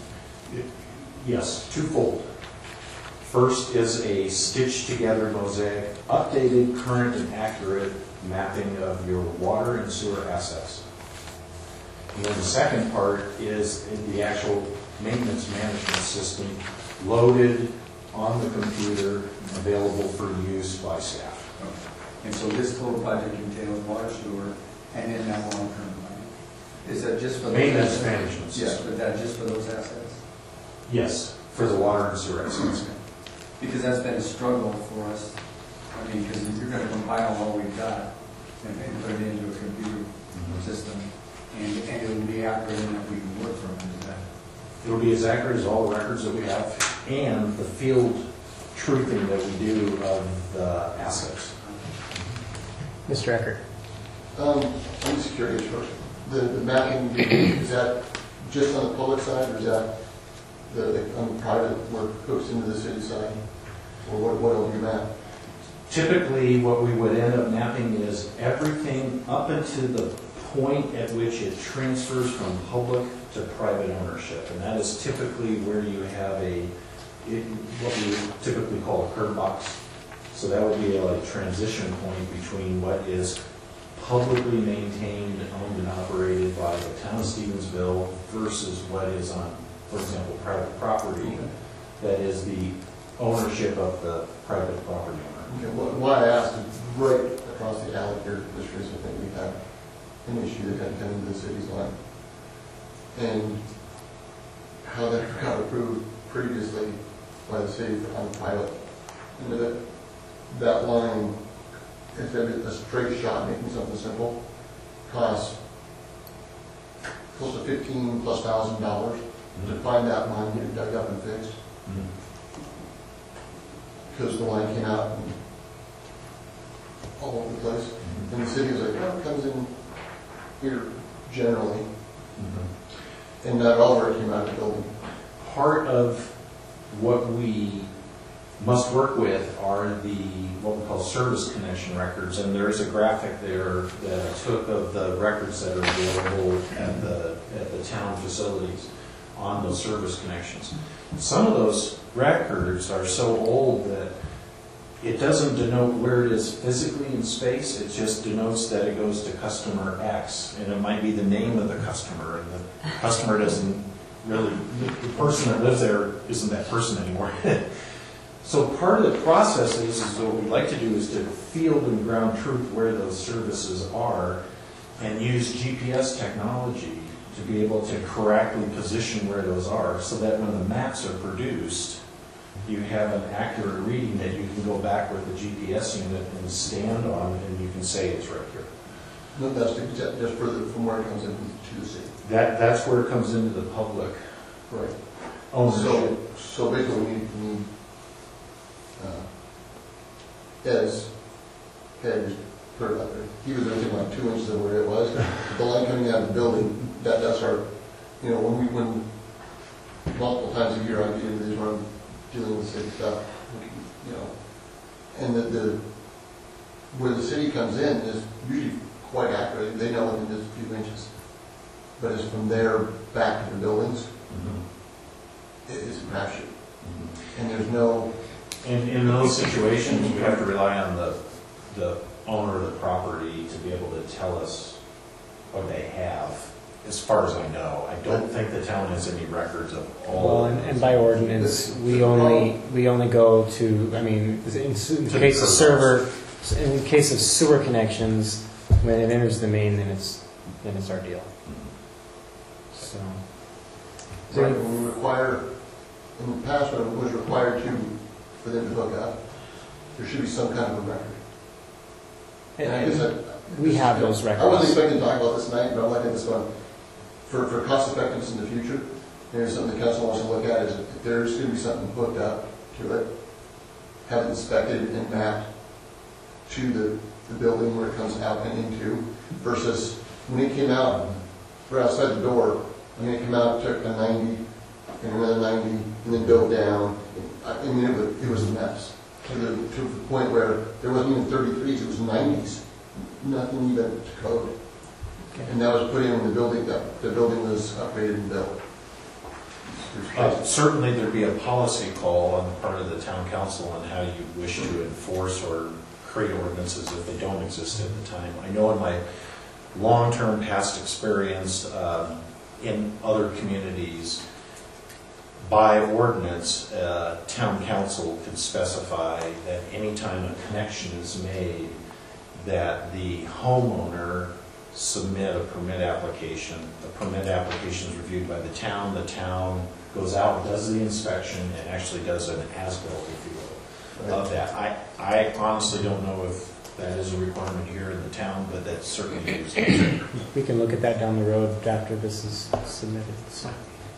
Yes, twofold. First is a stitched-together mosaic, updated, current, and accurate mapping of your water and sewer assets. And then the second part is in the actual maintenance management system, loaded on the computer, available for use by staff. Okay. And so this total project entails water, sewer, and then that long-term plan. Is that just for those Maintenance assets? management Yes, system. but that just for those assets? Yes, for the water and sewer assets. Because that's been a struggle for us. I mean, because you're going to compile all we've got and and put it into a computer system, and, and it will be accurate enough we can work from it. Is that? It'll be as accurate as all the records that we have and the field truthing that we do of the assets. Mister Eckert. Um, I'm just curious, the, the mapping, is that just on the public side, or is that the, on the private where it hooks into the city side? Or what, what will you map? Typically, what we would end up mapping is everything up until the point at which it transfers from public to private ownership. And that is typically where you have a, it, what we would typically call a curb box. So that would be a like, transition point between what is publicly maintained, owned, and operated by the town of Stevensville versus what is on, for example, private property that is the ownership of the private property owner. Okay, wh- why I asked is right across the alley here, just recently, we had an issue that had come into the city's line. And how that got approved previously by the city on the pilot. And that, that line, if it is a straight shot, making something simple, costs close to fifteen plus thousand dollars to find that line, get it dug up and fixed. Because the line came out and all over the place. And the city was like, oh, it comes in here generally. And not all where it came out of the building. Part of what we must work with are the, what we call service connection records, and there is a graphic there that I took of the records that are available at the, at the town facilities on those service connections. Some of those records are so old that it doesn't denote where it is physically in space, it just denotes that it goes to customer X, and it might be the name of the customer, and the customer doesn't really, the person that lives there isn't that person anymore. So part of the process is, is what we'd like to do is to field and ground truth where those services are and use G P S technology to be able to correctly position where those are so that when the maps are produced, you have an accurate reading that you can go back with the G P S unit and stand on, and you can say it's right here. No, that's to- just further from where it comes into the city. That, that's where it comes into the public Right. ownership. So, so basically, we need, we need, uh, as, Ted just put it out there, he was everything like two inches of where it was. The line coming out of the building, that, that's our, you know, when we, when, multiple times a year I get into these where I'm dealing with city stuff, you know, and the, the, where the city comes in is usually quite accurate, they know within just a few inches. But it's from there back to the buildings, Mhm. it- it's a crapshoot. Mhm. And there's no, In, in those situations, we have to rely on the, the owner of the property to be able to tell us what they have. As far as I know, I don't think the town has any records of all. Well, of and, those. and by ordinance, we only, we only go to, I mean, in, in the case of server, servers. in case of sewer connections, when it enters the main, then it's, then it's our deal. So. So right, when we require, in the past, when it was required to, for them to hook up, there should be some kind of a record. And I guess I. We have those I wasn't records. expecting to talk about this tonight, but I'm letting this go. For, for cost effectiveness in the future, there's something the council wants to look at, is if there's gonna be something hooked up to it, have it inspected and mapped to the, the building where it comes out and into, versus when it came out, right outside the door, I mean, it came out, took a ninety, and another ninety, and then dove down. I I mean, it was, it was a mess, to the, to the point where there wasn't even thirty-threes, it was nineties, nothing even to code. And that was put in when the building, the, the building was upgraded and built. Uh, Certainly, there'd be a policy call on the part of the town council on how you wish to enforce or create ordinances if they don't exist at the time. I know in my long-term past experience um, in other communities, by ordinance, uh, town council could specify that anytime a connection is made, that the homeowner submit a permit application. The permit application is reviewed by the town. The town goes out, does the inspection, and actually does an as-built, if you will, of that. I, I honestly don't know if that is a requirement here in the town, but that's certainly used. We can look at that down the road after this is submitted. So.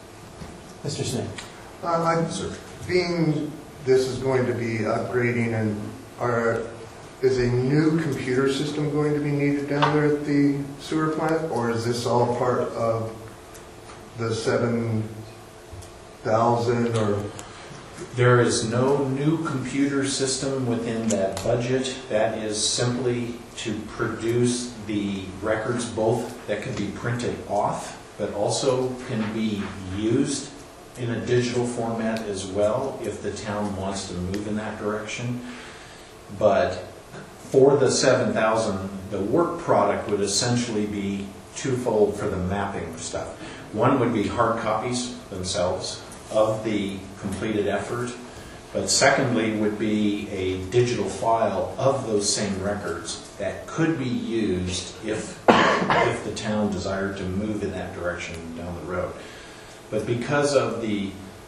Mister Smith. Um, I'm, being this is going to be upgrading, and are, is a new computer system going to be needed down there at the sewer plant, or is this all part of the seven thousand or? There is no new computer system within that budget. That is simply to produce the records, both that can be printed off, but also can be used in a digital format as well if the town wants to move in that direction. But for the seven thousand, the work product would essentially be twofold for the mapping stuff. One would be hard copies themselves of the completed effort, but secondly would be a digital file of those same records that could be used if, if the town desired to move in that direction down the road. But because of the,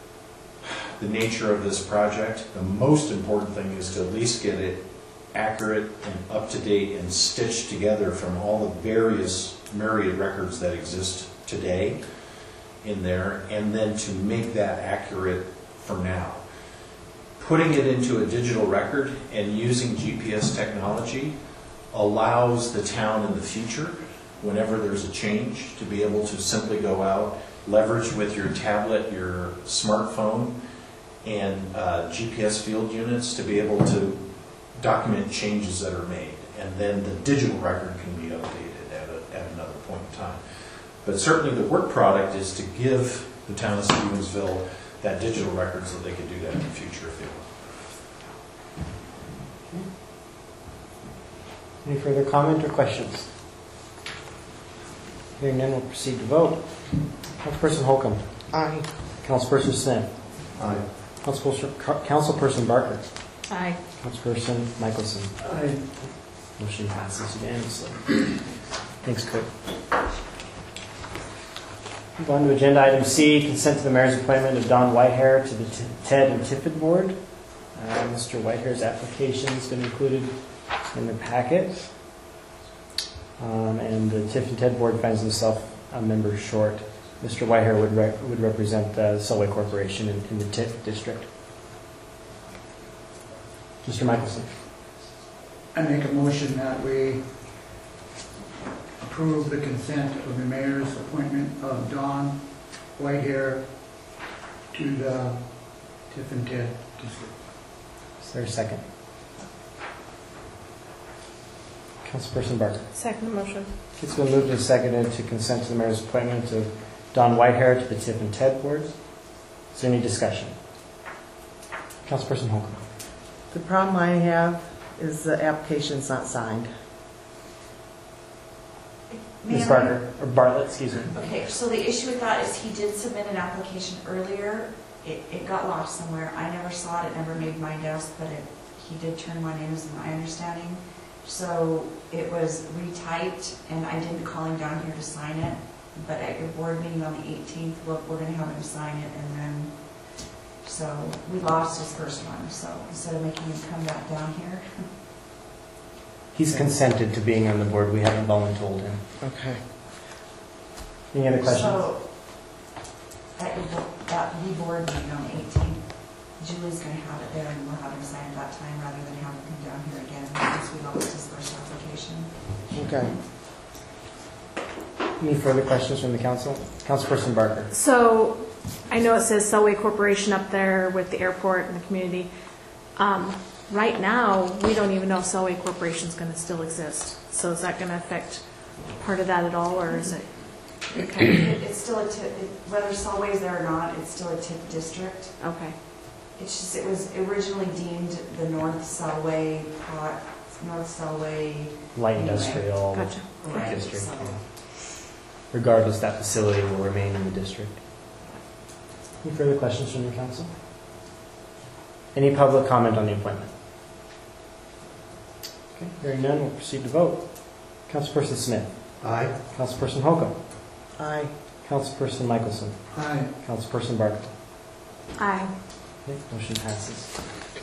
the nature of this project, the most important thing is to at least get it accurate and up-to-date and stitched together from all the various myriad records that exist today in there, and then to make that accurate for now. Putting it into a digital record and using G P S technology allows the town in the future, whenever there's a change, to be able to simply go out, leverage with your tablet, your smartphone, and uh, G P S field units to be able to document changes that are made. And then the digital record can be updated at, a, at another point in time. But certainly the work product is to give the town of Stevensville that digital record so they can do that in the future if they want. Any further comment or questions? Hearing none, we'll proceed to vote. Councilperson Holcomb. Aye. Councilperson Smith. Aye. Councilperson, Councilperson Barker. Aye. Councilperson Michelson. Aye. Motion passes unanimously. Thanks, Kurt. Move on to agenda item C, consent to the mayor's appointment of Don Whitehair to the T- Ted and Tiffin board. Uh, Mister Whitehair's application has been included in the packet. um, and the Tiff and Ted Board finds himself a member short. Mister Whitehair would, re would represent the Selway Corporation in, in the Tiff district. Mister Michelson. I make a motion that we approve the consent of the mayor's appointment of Don Whitehair to the Tiff and Ted district. Is there a second? Councilperson Barker. Second motion. It's been moved and seconded to consent to the mayor's appointment of Don Whitehair to the Tiff and Ted boards. Is there any discussion? Councilperson Holcomb. The problem I have is the application's not signed. Miz May I- Barker, or Bartlett, excuse me. Okay, so the issue with that is he did submit an application earlier. It, it got lost somewhere. I never saw it, it never made my desk, but it, he did turn one in, is my understanding. So it was retyped, and I didn't call him down here to sign it. But at your board meeting on the eighteenth, we're, we're gonna have him sign it, and then, so we lost his first one, so instead of making him come back down here. He's consented to being on the board. We haven't voluntold him. Okay. Any other questions? So, at your, bo- that the board meeting on the eighteenth, Julie's gonna have it there, and we'll have him sign at that time, rather than have him come down here again, since we lost his first application. Okay. Any further questions from the council? Councilperson Barker. So I know it says Selway Corporation up there with the airport and the community. Um, right now, we don't even know if Selway Corporation is going to still exist. So is that going to affect part of that at all, or is it? Okay. It- It's still a tip, it- whether Solway's there or not, it's still a tip district. Okay. It's just, it was originally deemed the North Selway, pot, North Selway. Light Anyway. industrial Gotcha. Right, district. so- Regardless, that facility will remain in the district. Any further questions from the council? Any public comment on the appointment? Okay, hearing none, we'll proceed to vote. Councilperson Smith. Aye. Councilperson Holcomb. Aye. Councilperson Michelson. Aye. Councilperson Barker. Aye. Okay, motion passes.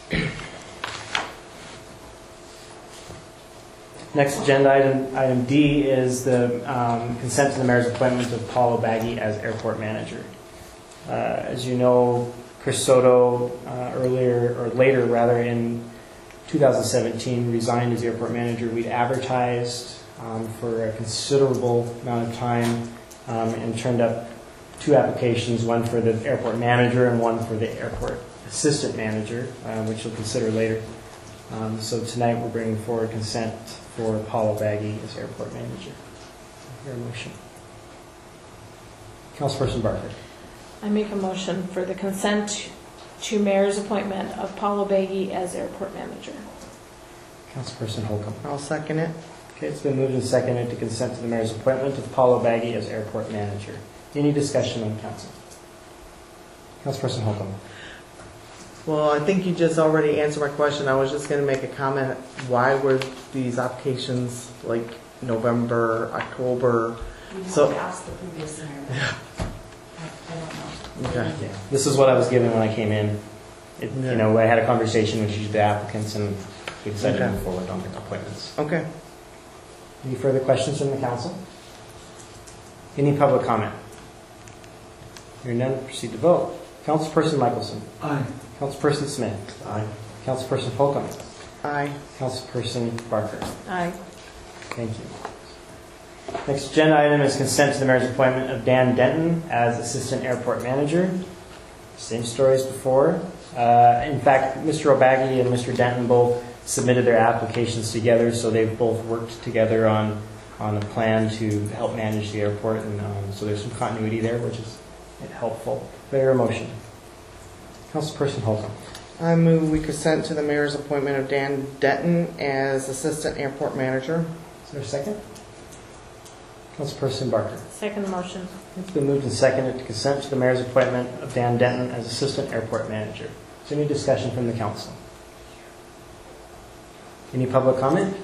Next agenda item, item D, is the um, consent to the mayor's appointment of Paulo Baggy as airport manager. Uh, as you know, Chris Soto uh, earlier, or later rather, in two thousand seventeen resigned as airport manager. We'd advertised um, for a considerable amount of time um, and turned up two applications, one for the airport manager and one for the airport assistant manager, uh, which we'll consider later. Um, so tonight we're bringing forward consent for Paulo Baggy as airport manager. Your motion. Councilperson Barker. I make a motion for the consent to mayor's appointment of Paulo Baggy as airport manager. Councilperson Holcomb. I'll second it. Okay, it's been moved and seconded to consent to the mayor's appointment of Paulo Baggy as airport manager. Any discussion on council? Councilperson Holcomb. Well, I think you just already answered my question. I was just going to make a comment. Why were these applications like November, October? We have So- to ask the previous mayor. I I don't know. Okay. Yeah, this is what I was given when I came in. It, you know, I had a conversation with each of the applicants and we decided to Okay. move forward on the appointments. Okay. Any further questions from the council? Any public comment? Hearing none, proceed to vote. Councilperson Michelson. Aye. Councilperson Smith. Aye. Councilperson Holcomb. Aye. Councilperson Barker. Aye. Thank you. Next agenda item is consent to the mayor's appointment of Dan Denton as assistant airport manager. Same story as before. Uh, in fact, Mister O'Baggy and Mister Denton both submitted their applications together, so they've both worked together on on a plan to help manage the airport, and um, so there's some continuity there, which is helpful. Fair motion. Councilperson Holcomb. I move we consent to the mayor's appointment of Dan Denton as assistant airport manager. Is there a second? Councilperson Barker. Second motion. It's been moved and seconded to consent to the mayor's appointment of Dan Denton as assistant airport manager. Is there any discussion from the council? Any public comment?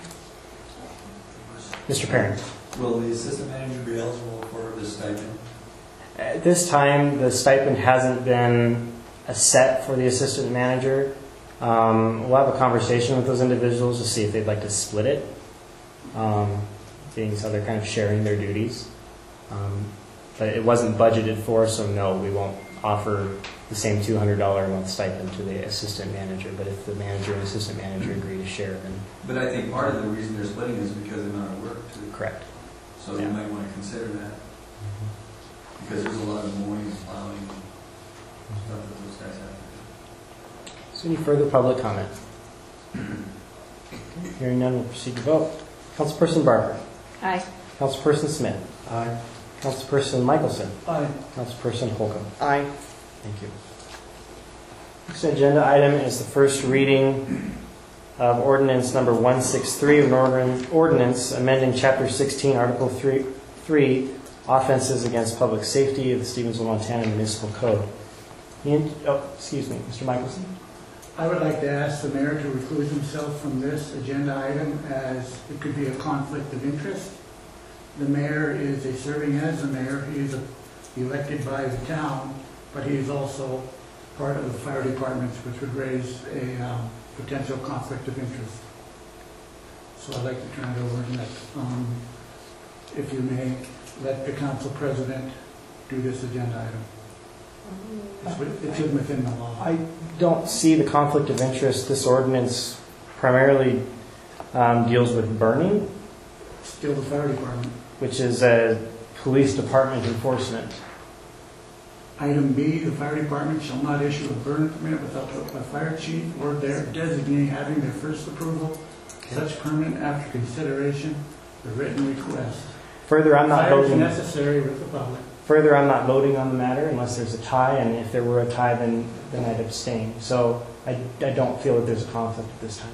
Mister Perrin. Will the assistant manager be eligible for the stipend? At this time, the stipend hasn't been a set for the assistant manager. Um, we'll have a conversation with those individuals to see if they'd like to split it. Um, things, how they're kind of sharing their duties. Um, But it wasn't budgeted for, so no, we won't offer the same two hundred dollars a month stipend to the assistant manager. But if the manager and assistant manager agree to share, then But I think part of the reason they're splitting is because of the amount of work too. correct. So you Yeah. might want to consider that. Because there's a lot of mowing, plowing, stuff that those guys have to do. So any further public comment? Hearing none, we'll proceed to vote. Councilperson Barker. Aye. Councilperson Smith. Aye. Councilperson Michelson. Aye. Councilperson Holcomb. Aye. Thank you. Next agenda item is the first reading of ordinance number one sixty-three, an ordin- ordinance amending Chapter sixteen, Article three, three, offenses against public safety of the Stevensville, Montana Municipal Code. In- Oh, excuse me, Mister Michelson. I would like to ask the mayor to recuse himself from this agenda item as it could be a conflict of interest. The mayor is a serving as the mayor. He is elected by the town, but he is also part of the fire departments, which would raise a um, potential conflict of interest. So I'd like to turn it over and let, um, if you may, let the council president do this agenda item. It's with- It's within the law. I don't see the conflict of interest. This ordinance primarily um, deals with burning, Still the fire department. which is a police department enforcement. Item B, the fire department shall not issue a burn permit without a fire chief or their designee having their first approval. Such permit after consideration, the written request. Further, I'm not Fire is voting. necessary with the public. Further, I'm not voting on the matter unless there's a tie, and if there were a tie, then, then I'd abstain. So I, I don't feel that there's a conflict at this time.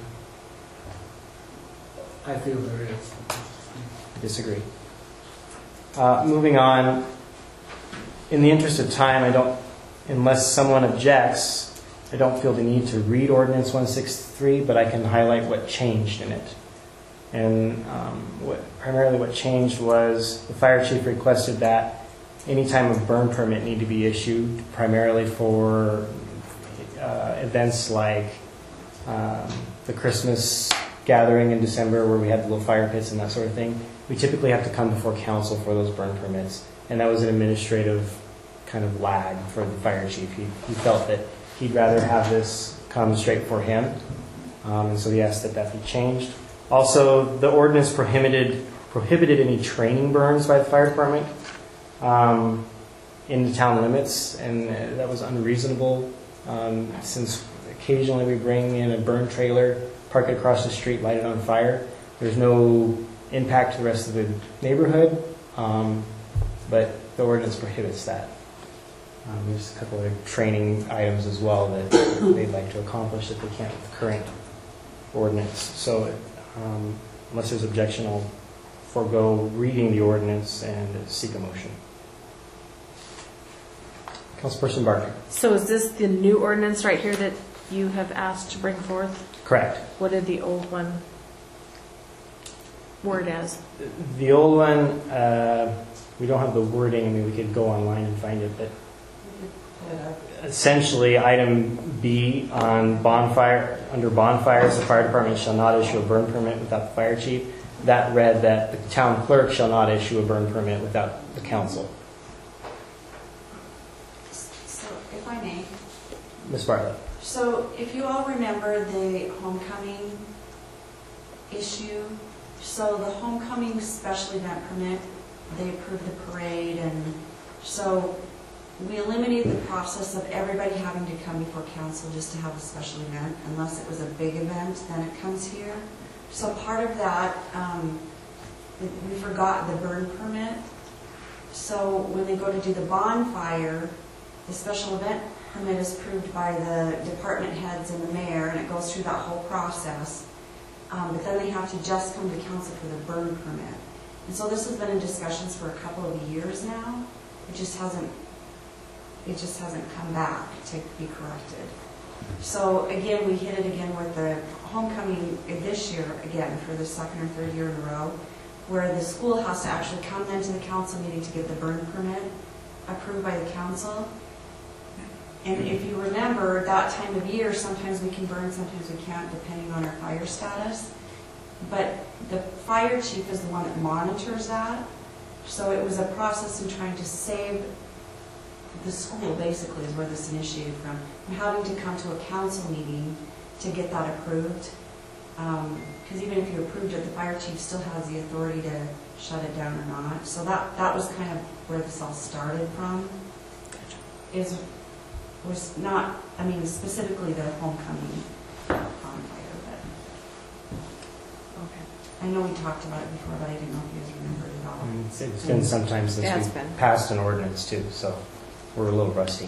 I feel there is. I disagree. Uh, moving on, in the interest of time, I don't, unless someone objects, I don't feel the need to read ordinance one sixty-three, but I can highlight what changed in it. And um, what, primarily what changed was the fire chief requested that any time a burn permit need to be issued, primarily for uh, events like um, the Christmas gathering in December where we had the little fire pits and that sort of thing. We typically have to come before council for those burn permits. And that was an administrative kind of lag for the fire chief. He, he felt that he'd rather have this come straight for him. Um, and so he asked that that be changed. Also, the ordinance prohibited prohibited any training burns by the fire department um, in the town limits, and uh, that was unreasonable um, since occasionally we bring in a burn trailer, park it across the street, light it on fire. There's no impact to the rest of the neighborhood, um, but the ordinance prohibits that. Um, there's a couple of training items as well that they'd like to accomplish that they can't with the current ordinance. So um, unless there's objection, I'll forego reading the ordinance and seek a motion. Councilperson Barker. So is this the new ordinance right here that you have asked to bring forth? Correct. What did the old one word as? The old one, uh, we don't have the wording. I mean, we could go online and find it, but essentially, item B on bonfire, under bonfires, the fire department shall not issue a burn permit without the fire chief. That read that the town clerk shall not issue a burn permit without the council. So, if I may, Miz Bartlett. so if you all remember the homecoming issue, so the homecoming special event permit, they approved the parade, and so we eliminated the process of everybody having to come before council just to have a special event. Unless it was a big event, then it comes here. So part of that, um, we forgot the burn permit. So when they go to do the bonfire, the special event permit is approved by the department heads and the mayor, and it goes through that whole process. Um, but then they have to just come to council for the burn permit. And so this has been in discussions for a couple of years now. It just hasn't, it just hasn't come back to be corrected. So again, we hit it again with the homecoming this year, again, for the second or third year in a row, where the school has to actually come into the council meeting to get the burn permit approved by the council. And if you remember, that time of year, sometimes we can burn, sometimes we can't, depending on our fire status. but the fire chief is the one that monitors that. So it was a process in trying to save the school, basically, is where this initiated from. I'm having to come to a council meeting to get that approved. Because even if you approved it, the fire chief still has the authority to shut it down or not. So that, that was kind of where this all started from. Is was not, I mean, specifically the homecoming bonfire, but Okay. I know we talked about it before, but I didn't know if you guys remembered it all. Mm, It's it's been some time since Yeah, it's we been. passed an ordinance too, so we're a little rusty.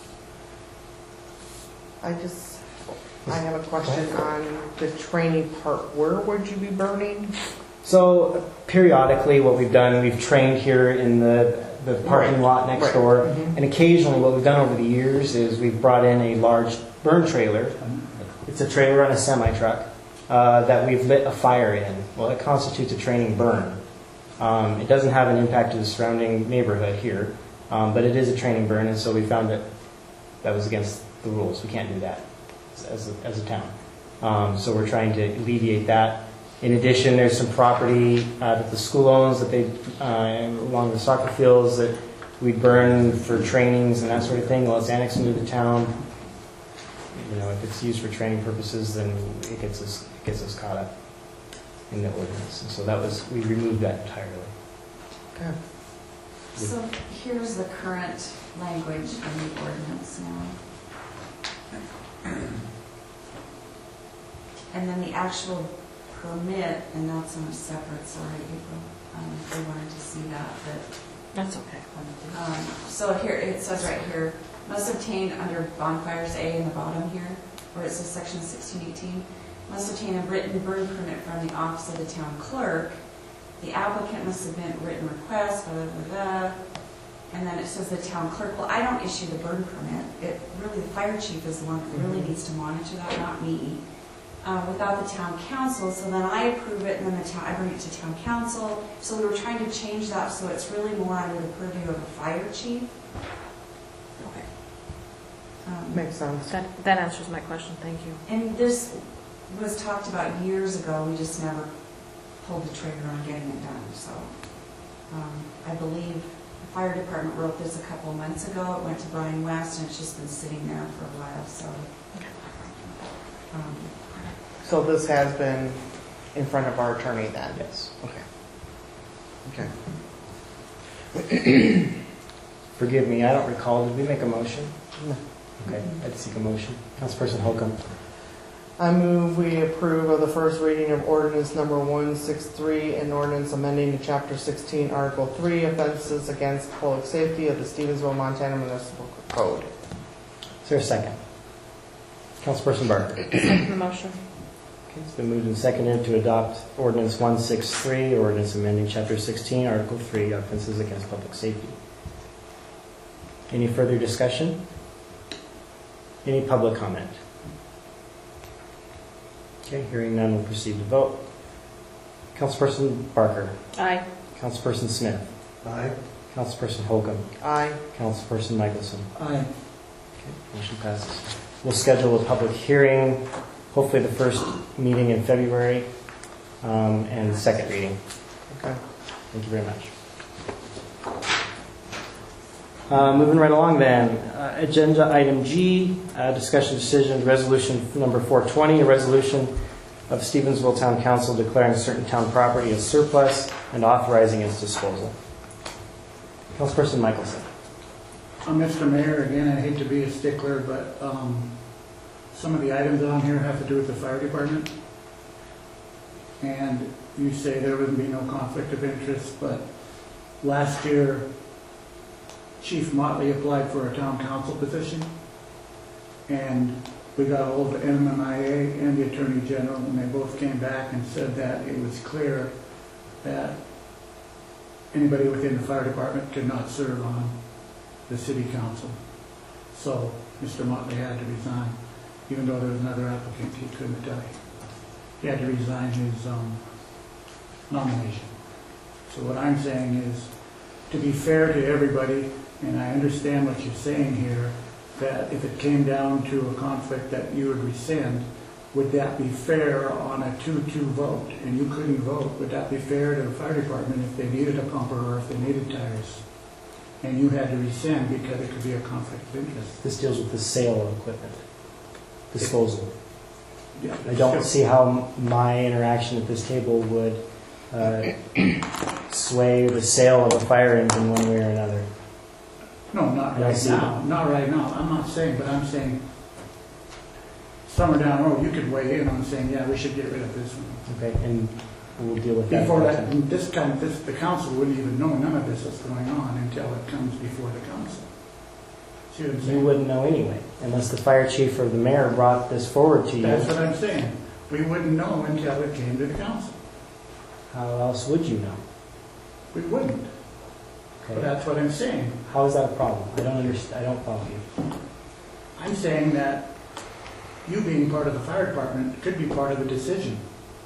I just, I have a question on the training part. Where would you be burning? So periodically, what we've done, we've trained here in the, the parking Right. lot next Right. door. Mhm. And occasionally, what we've done over the years is we've brought in a large burn trailer. It's a trailer on a semi-truck uh, that we've lit a fire in. Well, it constitutes a training burn. Um, it doesn't have an impact to the surrounding neighborhood here, um, but it is a training burn, and so we found that that was against the rules. We can't do that as a, as a town. Um, so we're trying to alleviate that. In addition, there's some property uh, that the school owns that they uh, along the soccer fields that we burn for trainings and that sort of thing. Well, it's annexed into the town. You know, if it's used for training purposes, then it gets us it gets us caught up in the ordinance. And so that was we removed that entirely. Okay. So here's the current language from the ordinance now. And then the actual permit, and that's on a separate, sorry, April, um, if they wanted to see that, but, That's okay. um, so here, it says right here, must obtain under bonfires A in the bottom here, where it says section sixteen eighteen, must obtain a written burn permit from the office of the town clerk. The applicant must submit written request, blah, blah, blah, blah. And then it says the town clerk. Well, I don't issue the burn permit. It really, the fire chief is the one that really needs to monitor that, not me. Uh, without the town council, so then I approve it, and then the town, I bring it to town council. So we were trying to change that so it's really more under the purview of a fire chief. Okay. Um, Makes sense. That, that answers my question, thank you. And this was talked about years ago. We just never pulled the trigger on getting it done. So um, I believe the fire department wrote this a couple of months ago. It went to Brian West, and it's just been sitting there for a while. So. Um, So this has been in front of our attorney then? Yes. Okay. Okay. Forgive me, I don't recall. Did we make a motion? No. Okay, I'd seek a motion. Councilperson Holcomb. I move we approve of the first reading of ordinance number one sixty-three and ordinance amending to chapter sixteen, article three, offenses against public safety of the Stevensville, Montana Municipal Code. Is there a second? Councilperson Barker. Second the motion. Okay, it's been moved and seconded to adopt ordinance one sixty-three, ordinance amending chapter sixteen, article three, offenses against public safety. Any further discussion? Any public comment? Okay, hearing none, we'll proceed to vote. Councilperson Barker. Aye. Councilperson Smith. Aye. Councilperson Holcomb. Aye. Councilperson Michelson. Aye. Okay, motion passes. We'll schedule a public hearing, hopefully the first meeting in February, um, and the second reading. Okay. Thank you very much. Uh, moving right along then, uh, agenda item G, uh, discussion decision, resolution number four twenty, a resolution of Stevensville Town Council declaring certain town property as surplus and authorizing its disposal. Councilperson Michelson. Uh, Mister Mayor, again, I hate to be a stickler, but um, some of the items on here have to do with the fire department. And you say there would be no conflict of interest, but last year, Chief Motley applied for a town council position. And we got a hold of M M I A and the Attorney General, and they both came back and said that it was clear that anybody within the fire department could not serve on the city council. So Mister Motley had to resign, even though there was another applicant he couldn't tell you. He had to resign his um, nomination. So what I'm saying is, to be fair to everybody, and I understand what you're saying here, that if it came down to a conflict that you would rescind, would that be fair on a two-two vote? And you couldn't vote, would that be fair to the fire department if they needed a pumper or if they needed tires? And you had to rescind because it could be a conflict of interest? This deals with the sale of equipment, disposal. Yeah, I don't see how my interaction at this table would uh, sway the sale of a fire engine one way or another. No, not I right see. now, not right now. I'm not saying, but I'm saying somewhere down the road, you could weigh in on saying, yeah, we should get rid of this one. Okay, and we'll deal with that. Before at that, time. this kind, this, the council wouldn't even know none of this is going on until it comes before the council. See what I'm You saying? wouldn't know anyway, unless the fire chief or the mayor brought this forward to you. That's what I'm saying. We wouldn't know until it came to the council. How else would you know? We wouldn't. But Okay. that's what I'm saying. How is that a problem? I don't understand. I don't follow you. I'm saying that you being part of the fire department could be part of the decision.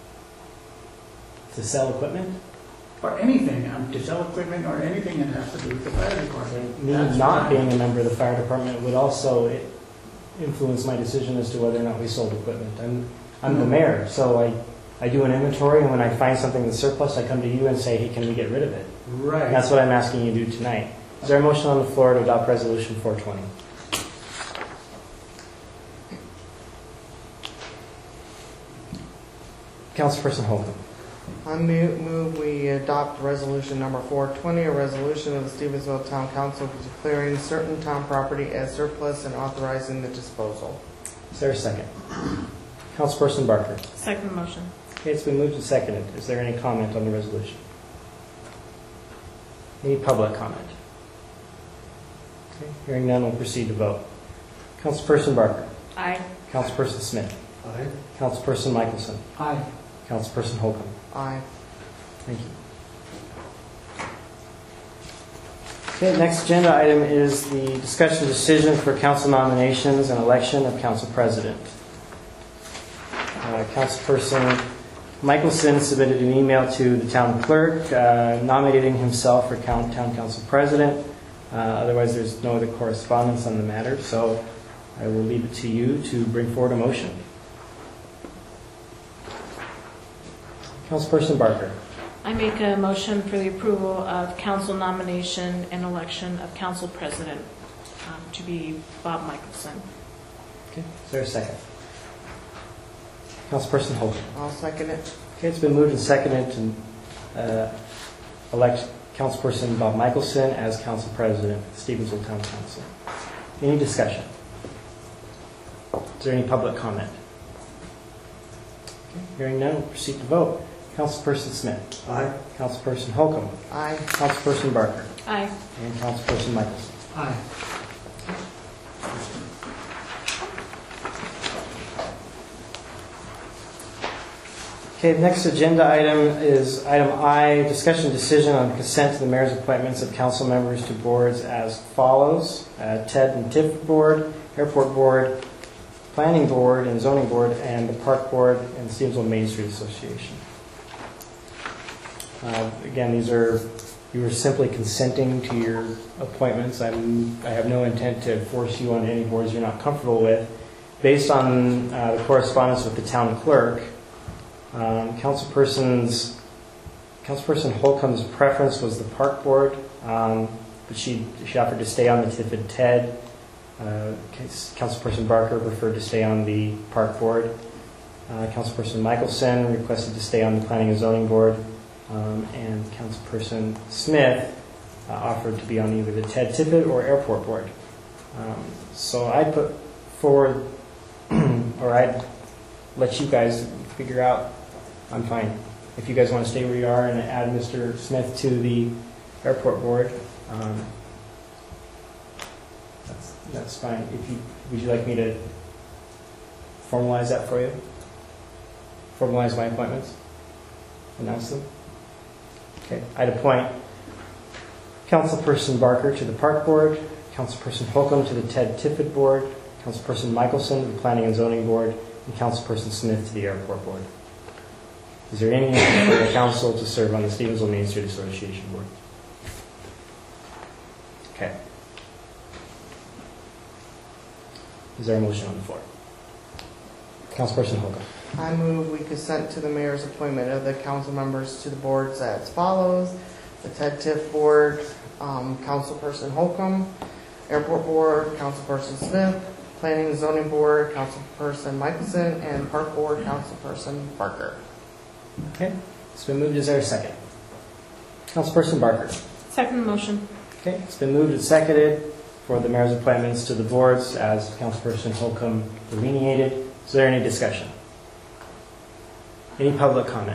To sell equipment? Or anything, um, to sell equipment or anything that has to do with the fire department. Me That's not fine. being a member of the fire department would also i- influence my decision as to whether or not we sold equipment. I'm, I'm the No. mayor, so I, I do an inventory, and when I find something that's surplus, I come to you and say, hey, can we get rid of it? And Right. that's what I'm asking you to do tonight. Is there a motion on the floor to adopt Resolution four twenty? Councilperson Holcomb. I mo- move we adopt resolution number four twenty, a resolution of the Stevensville Town Council declaring certain town property as surplus and authorizing the disposal. Is there a second? Councilperson Barker. Second motion. Okay, it's been moved and seconded. Is there any comment on the resolution? Any public comment? Okay, hearing none, we'll proceed to vote. Councilperson Barker. Aye. Councilperson Smith. Aye. Councilperson Michelson. Aye. Councilperson Holcomb. Aye. Thank you. Okay, next agenda item is the discussion decision for council nominations and election of council president. Uh, Councilperson Michelson submitted an email to the town clerk uh, nominating himself for count- town council president. Uh, Otherwise, there's no other correspondence on the matter, so I will leave it to you to bring forward a motion. Councilperson Barker. I make a motion for the approval of council nomination and election of council president um, to be Bob Michelson. Okay, is there a second? Councilperson Holcomb. I'll second it. Okay, it's been moved and seconded to uh, elect Councilperson Bob Michelson as council president of the Stevensville Town Council. Any discussion? Is there any public comment? Okay, hearing none, we'll proceed to vote. Councilperson Smith. Aye. Councilperson Holcomb. Aye. Councilperson Barker. Aye. And Councilperson Michelson. Aye. Okay, the next agenda item is item I, discussion decision on consent to the mayor's appointments of council members to boards as follows. Uh, Ted and Tiff Board, Airport Board, Planning Board and Zoning Board, and the Park Board and the Stevensville Main Street Association. Uh, Again, these are, you are simply consenting to your appointments. I'm, I have no intent to force you on any boards you're not comfortable with. Based on uh, the correspondence with the town clerk, um, Councilperson's, Councilperson Holcomb's preference was the Park Board, um, but she, she offered to stay on the Tiff and Ted. Uh, Councilperson Barker preferred to stay on the Park Board. Uh, Councilperson Michelson requested to stay on the Planning and Zoning Board. Um, and Councilperson Smith uh, offered to be on either the Ted Tippett or Airport Board. Um, so I put forward, or I'd let you guys figure out, I'm fine. If you guys want to stay where you are and add Mister Smith to the Airport Board, um, that's, that's fine. If you, would you like me to formalize that for you? Formalize my appointments? Announce them? Okay, I'd appoint Councilperson Barker to the Park Board, Councilperson Holcomb to the Ted Tippett Board, Councilperson Michelson to the Planning and Zoning Board, and Councilperson Smith to the Airport Board. Is there any interest for the council to serve on the Stevensville Main Street Association Board? Okay. Is there a motion on the floor? Councilperson Holcomb. I move we consent to the mayor's appointment of the council members to the boards as follows. The Ted Tiff Board, um, Councilperson Holcomb. Airport Board, Councilperson Smith. Planning and Zoning Board, Councilperson Michelson. And Park Board, Councilperson Barker. Okay, it's been moved. Is there a second? Councilperson Barker. Second motion. Okay, it's been moved and seconded for the mayor's appointments to the boards as Councilperson Holcomb delineated. Is there any discussion? Any public comment?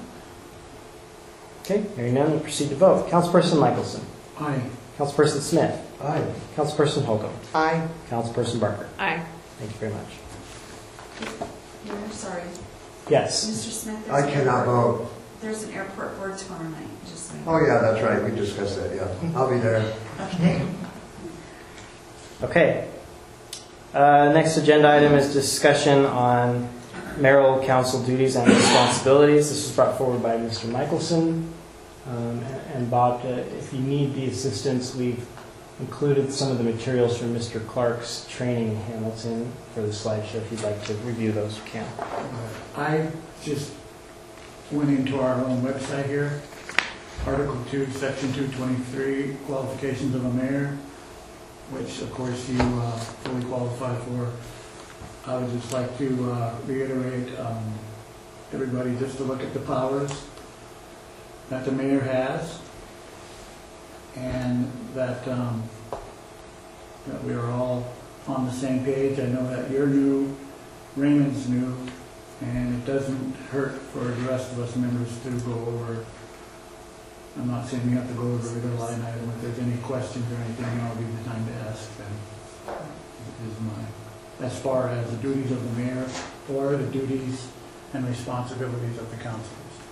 Okay, hearing none, we'll proceed to vote. Councilperson Michelson. Aye. Councilperson Smith. Aye. Councilperson Holcomb. Aye. Councilperson Barker. Aye. Thank you very much. Mayor, sorry. Yes. Mister Smith? there's I an cannot airport- vote. There's an airport board tomorrow night, just so you know. Oh, yeah, that's right, we discussed that, yeah. I'll be there. Okay. Okay. Uh, next agenda item is discussion on mayoral council duties and responsibilities. This was brought forward by Mister Michelson. Um, and Bob, uh, if you need the assistance, we've included some of the materials from Mister Clark's training in Hamilton for the slideshow. If you'd like to review those, you can. I just went into our own website here, Article two, Section two twenty-three, qualifications of a mayor, which of course you uh, fully qualify for. I would just like to uh, reiterate, um, everybody just to look at the powers that the mayor has, and that, um, that we are all on the same page. I know that you're new, Raymond's new, and it doesn't hurt for the rest of us members to go over. I'm not saying we have to go over every line item. If there's any questions or anything, I'll be the time to ask them. Is my, as far as the duties of the mayor or the duties and responsibilities of the councilors.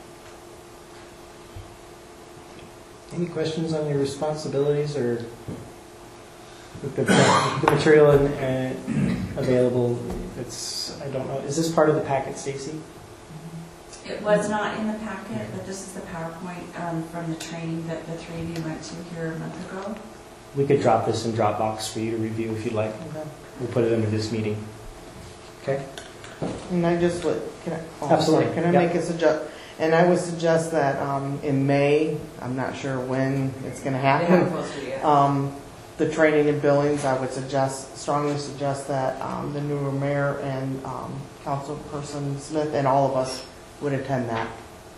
Any questions on your responsibilities or with the, the material in, uh, available? It's, I don't know. Is this part of the packet, Stacy? It was not in the packet, but this is the PowerPoint um, from the training that the three of you went to here a month ago. We could drop this in Dropbox for you to review if you'd like. Okay. We'll put it under this meeting. Okay? And I just would, can I, oh, Absolutely. sorry, can I Yeah. make a suggest? And I would suggest that um, in May, I'm not sure when it's going to They haven't happen. posted it yet. Um, the training in Billings, I would suggest, strongly suggest that um, the newer mayor and um, Councilperson Smith and all of us would attend that.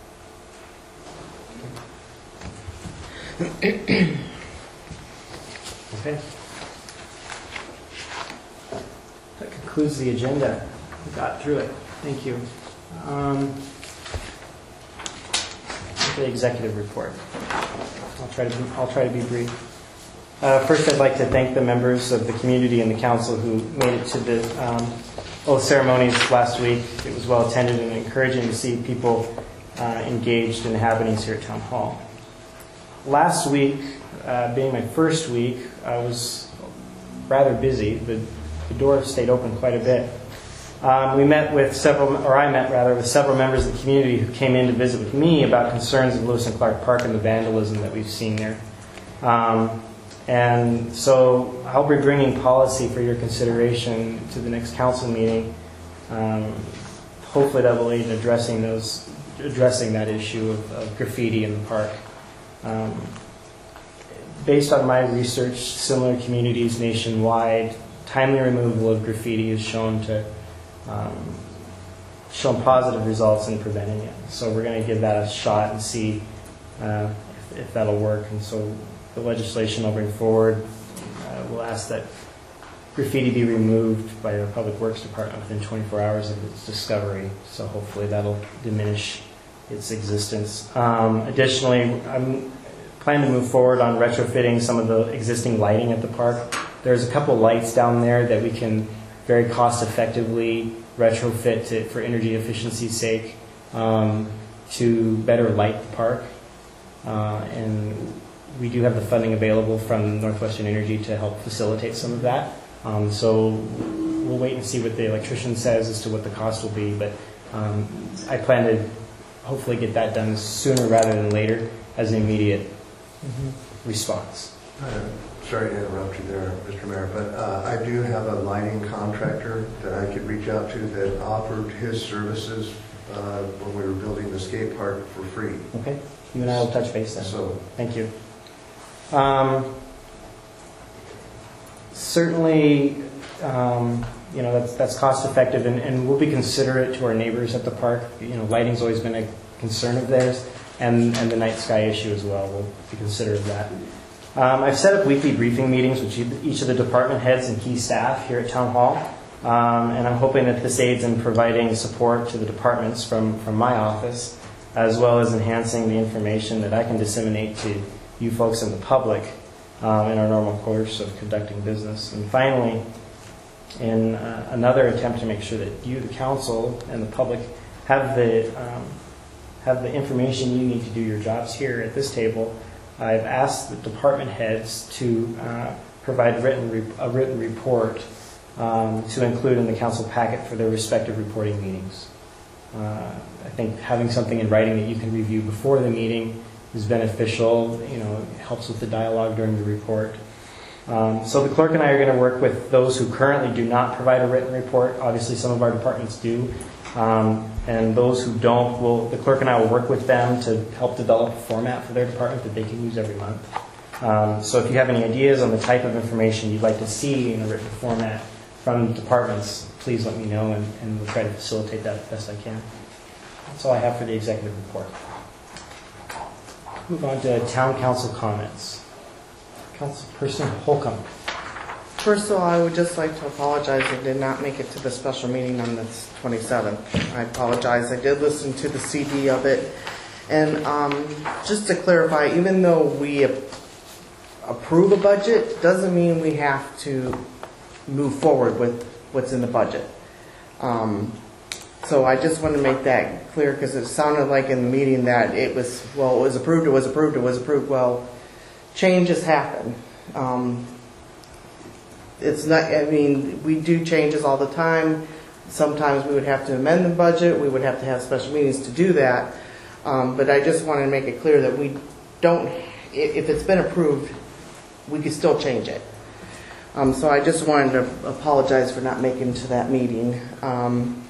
Okay. That concludes the agenda. We got through it. Thank you. Um, the executive report. I'll try to be, I'll try to be brief. Uh, first, I'd like to thank the members of the community and the council who made it to the um, oath ceremonies last week. It was well attended and encouraging to see people uh, engaged in the happenings here at Town Hall. Last week, uh, being my first week, I was rather busy. The, the door stayed open quite a bit. Um, we met with several, or I met rather, with several members of the community who came in to visit with me about concerns of Lewis and Clark Park and the vandalism that we've seen there. Um, and so I'll be bringing policy for your consideration to the next council meeting. Um, hopefully that will aid in addressing those, addressing that issue of, of graffiti in the park. Um, based on my research, similar communities nationwide, timely removal of graffiti is shown to um, shown positive results in preventing it. So we're going to give that a shot and see uh, if, if that'll work. And so the legislation I'll bring forward uh, will ask that graffiti be removed by the Public Works Department within twenty-four hours of its discovery. So hopefully that'll diminish its existence. Um, additionally, I'm planning to move forward on retrofitting some of the existing lighting at the park. There's a couple lights down there that we can very cost effectively retrofit to, for energy efficiency's sake um, to better light the park. Uh, and we do have the funding available from Northwestern Energy to help facilitate some of that. Um, so we'll wait and see what the electrician says as to what the cost will be. But um, I plan to hopefully get that done sooner rather than later as an immediate mm-hmm. response. sorry to interrupt you there, Mister Mayor, but uh, I do have a lighting contractor that I could reach out to that offered his services uh, when we were building the skate park for free. Okay, you and I will touch base then. So, Thank you. Um, Certainly, um, you know, that's, that's cost effective, and, and we'll be considerate to our neighbors at the park. You know, lighting's always been a concern of theirs, and, and the night sky issue as well. We'll be considerate of that. Um, I've set up weekly briefing meetings with each of the department heads and key staff here at Town Hall, um, and I'm hoping that this aids in providing support to the departments from, from my office, as well as enhancing the information that I can disseminate to you folks in the public um, in our normal course of conducting business. And finally, in uh, another attempt to make sure that you, the council, and the public have the um, have the information you need to do your jobs here at this table, I've asked the department heads to uh, provide written re a written report um, to include in the council packet for their respective reporting meetings. Uh, I think having something in writing that you can review before the meeting is beneficial. You know, it helps with the dialogue during the report. Um, so the clerk and I are going to work with those who currently do not provide a written report. Obviously, some of our departments do. Um, and those who don't, will, the clerk and I will work with them to help develop a format for their department that they can use every month. Um, so if you have any ideas on the type of information you'd like to see in a written format from departments, please let me know, and, and we'll try to facilitate that as best I can. That's all I have for the executive report. Move on to town council comments. Councilperson Holcomb. First of all, I would just like to apologize. I did not make it to the special meeting on the twenty-seventh. I apologize. I did listen to the C D of it. And um, just to clarify, even though we approve a budget, doesn't mean we have to move forward with what's in the budget. Um, so I just want to make that clear, because it sounded like in the meeting that it was, well, it was approved, it was approved, it was approved. Well, changes happen. Um, It's not, I mean, we do changes all the time. Sometimes we would have to amend the budget. We would have to have special meetings to do that. Um, but I just want to make it clear that we don't, if it's been approved, we can still change it. Um, so I just wanted to apologize for not making it to that meeting. Um,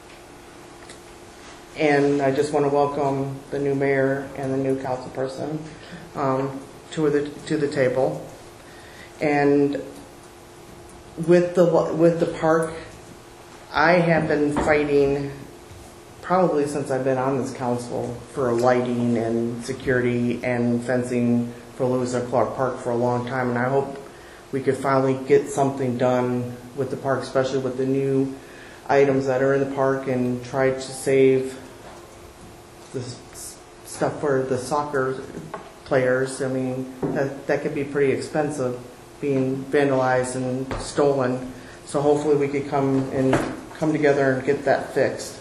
and I just want to welcome the new mayor and the new council person um, to the to the table. And With the with the park, I have been fighting probably since I've been on this council for lighting and security and fencing for Lewis and Clark Park for a long time, and I hope we could finally get something done with the park, especially with the new items that are in the park, and try to save the stuff for the soccer players. I mean, that that could be pretty expensive, being vandalized and stolen. So hopefully we could come and come together and get that fixed.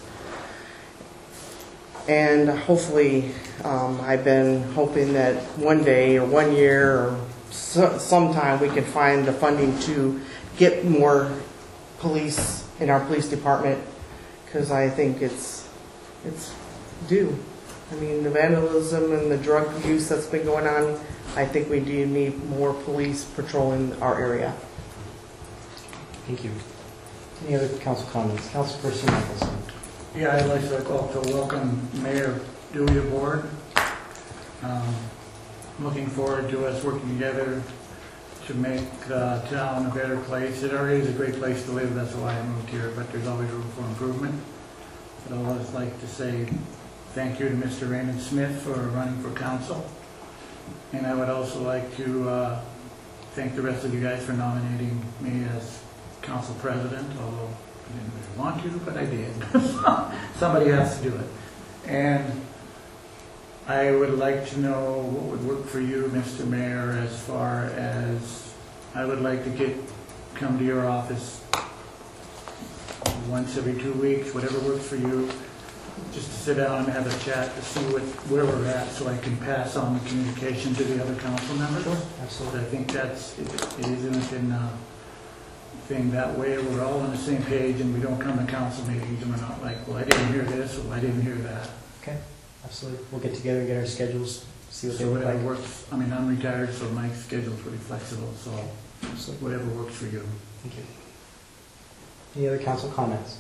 And hopefully, um, I've been hoping that one day or one year or so, sometime we can find the funding to get more police in our police department, because I think it's it's due. I mean, the vandalism and the drug use that's been going on, I think we do need more police patrolling our area. Thank you. Any other council comments? Councilperson Michelson. Yeah, I'd like to also welcome Mayor Dewey aboard. Um, looking forward to us working together to make the town a better place. It already is a great place to live, that's why I moved here, but there's always room for improvement. But I'd also like to say thank you to Mister Raymond Smith for running for council. And I would also like to uh, thank the rest of you guys for nominating me as council president, although I didn't really want to, but I did. Somebody has to do it. And I would like to know what would work for you, Mister Mayor, as far as I would like to get, come to your office once every two weeks, whatever works for you, just to sit down and have a chat to see what, where we're at, so I can pass on the communication to the other council members. Sure, absolutely. I think that's, it, it is an in, uh, thing that way. We're all on the same page, and we don't come to council meetings and we're not like, well, I didn't hear this, or I didn't hear that. Okay, absolutely. We'll get together and get our schedules see what they So look whatever like. works, I mean, I'm retired, so my schedule's pretty flexible, so whatever works for you. Thank you. Any other council comments?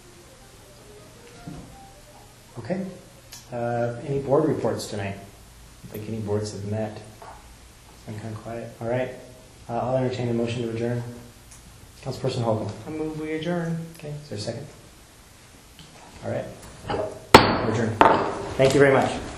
Okay. Uh, Any board reports tonight? I don't think any boards have met. It's been kind of quiet. All right. Uh, I'll entertain a motion to adjourn. Councilperson Holcomb. I move we adjourn. Okay, is there a second? All right. We're adjourned. Thank you very much.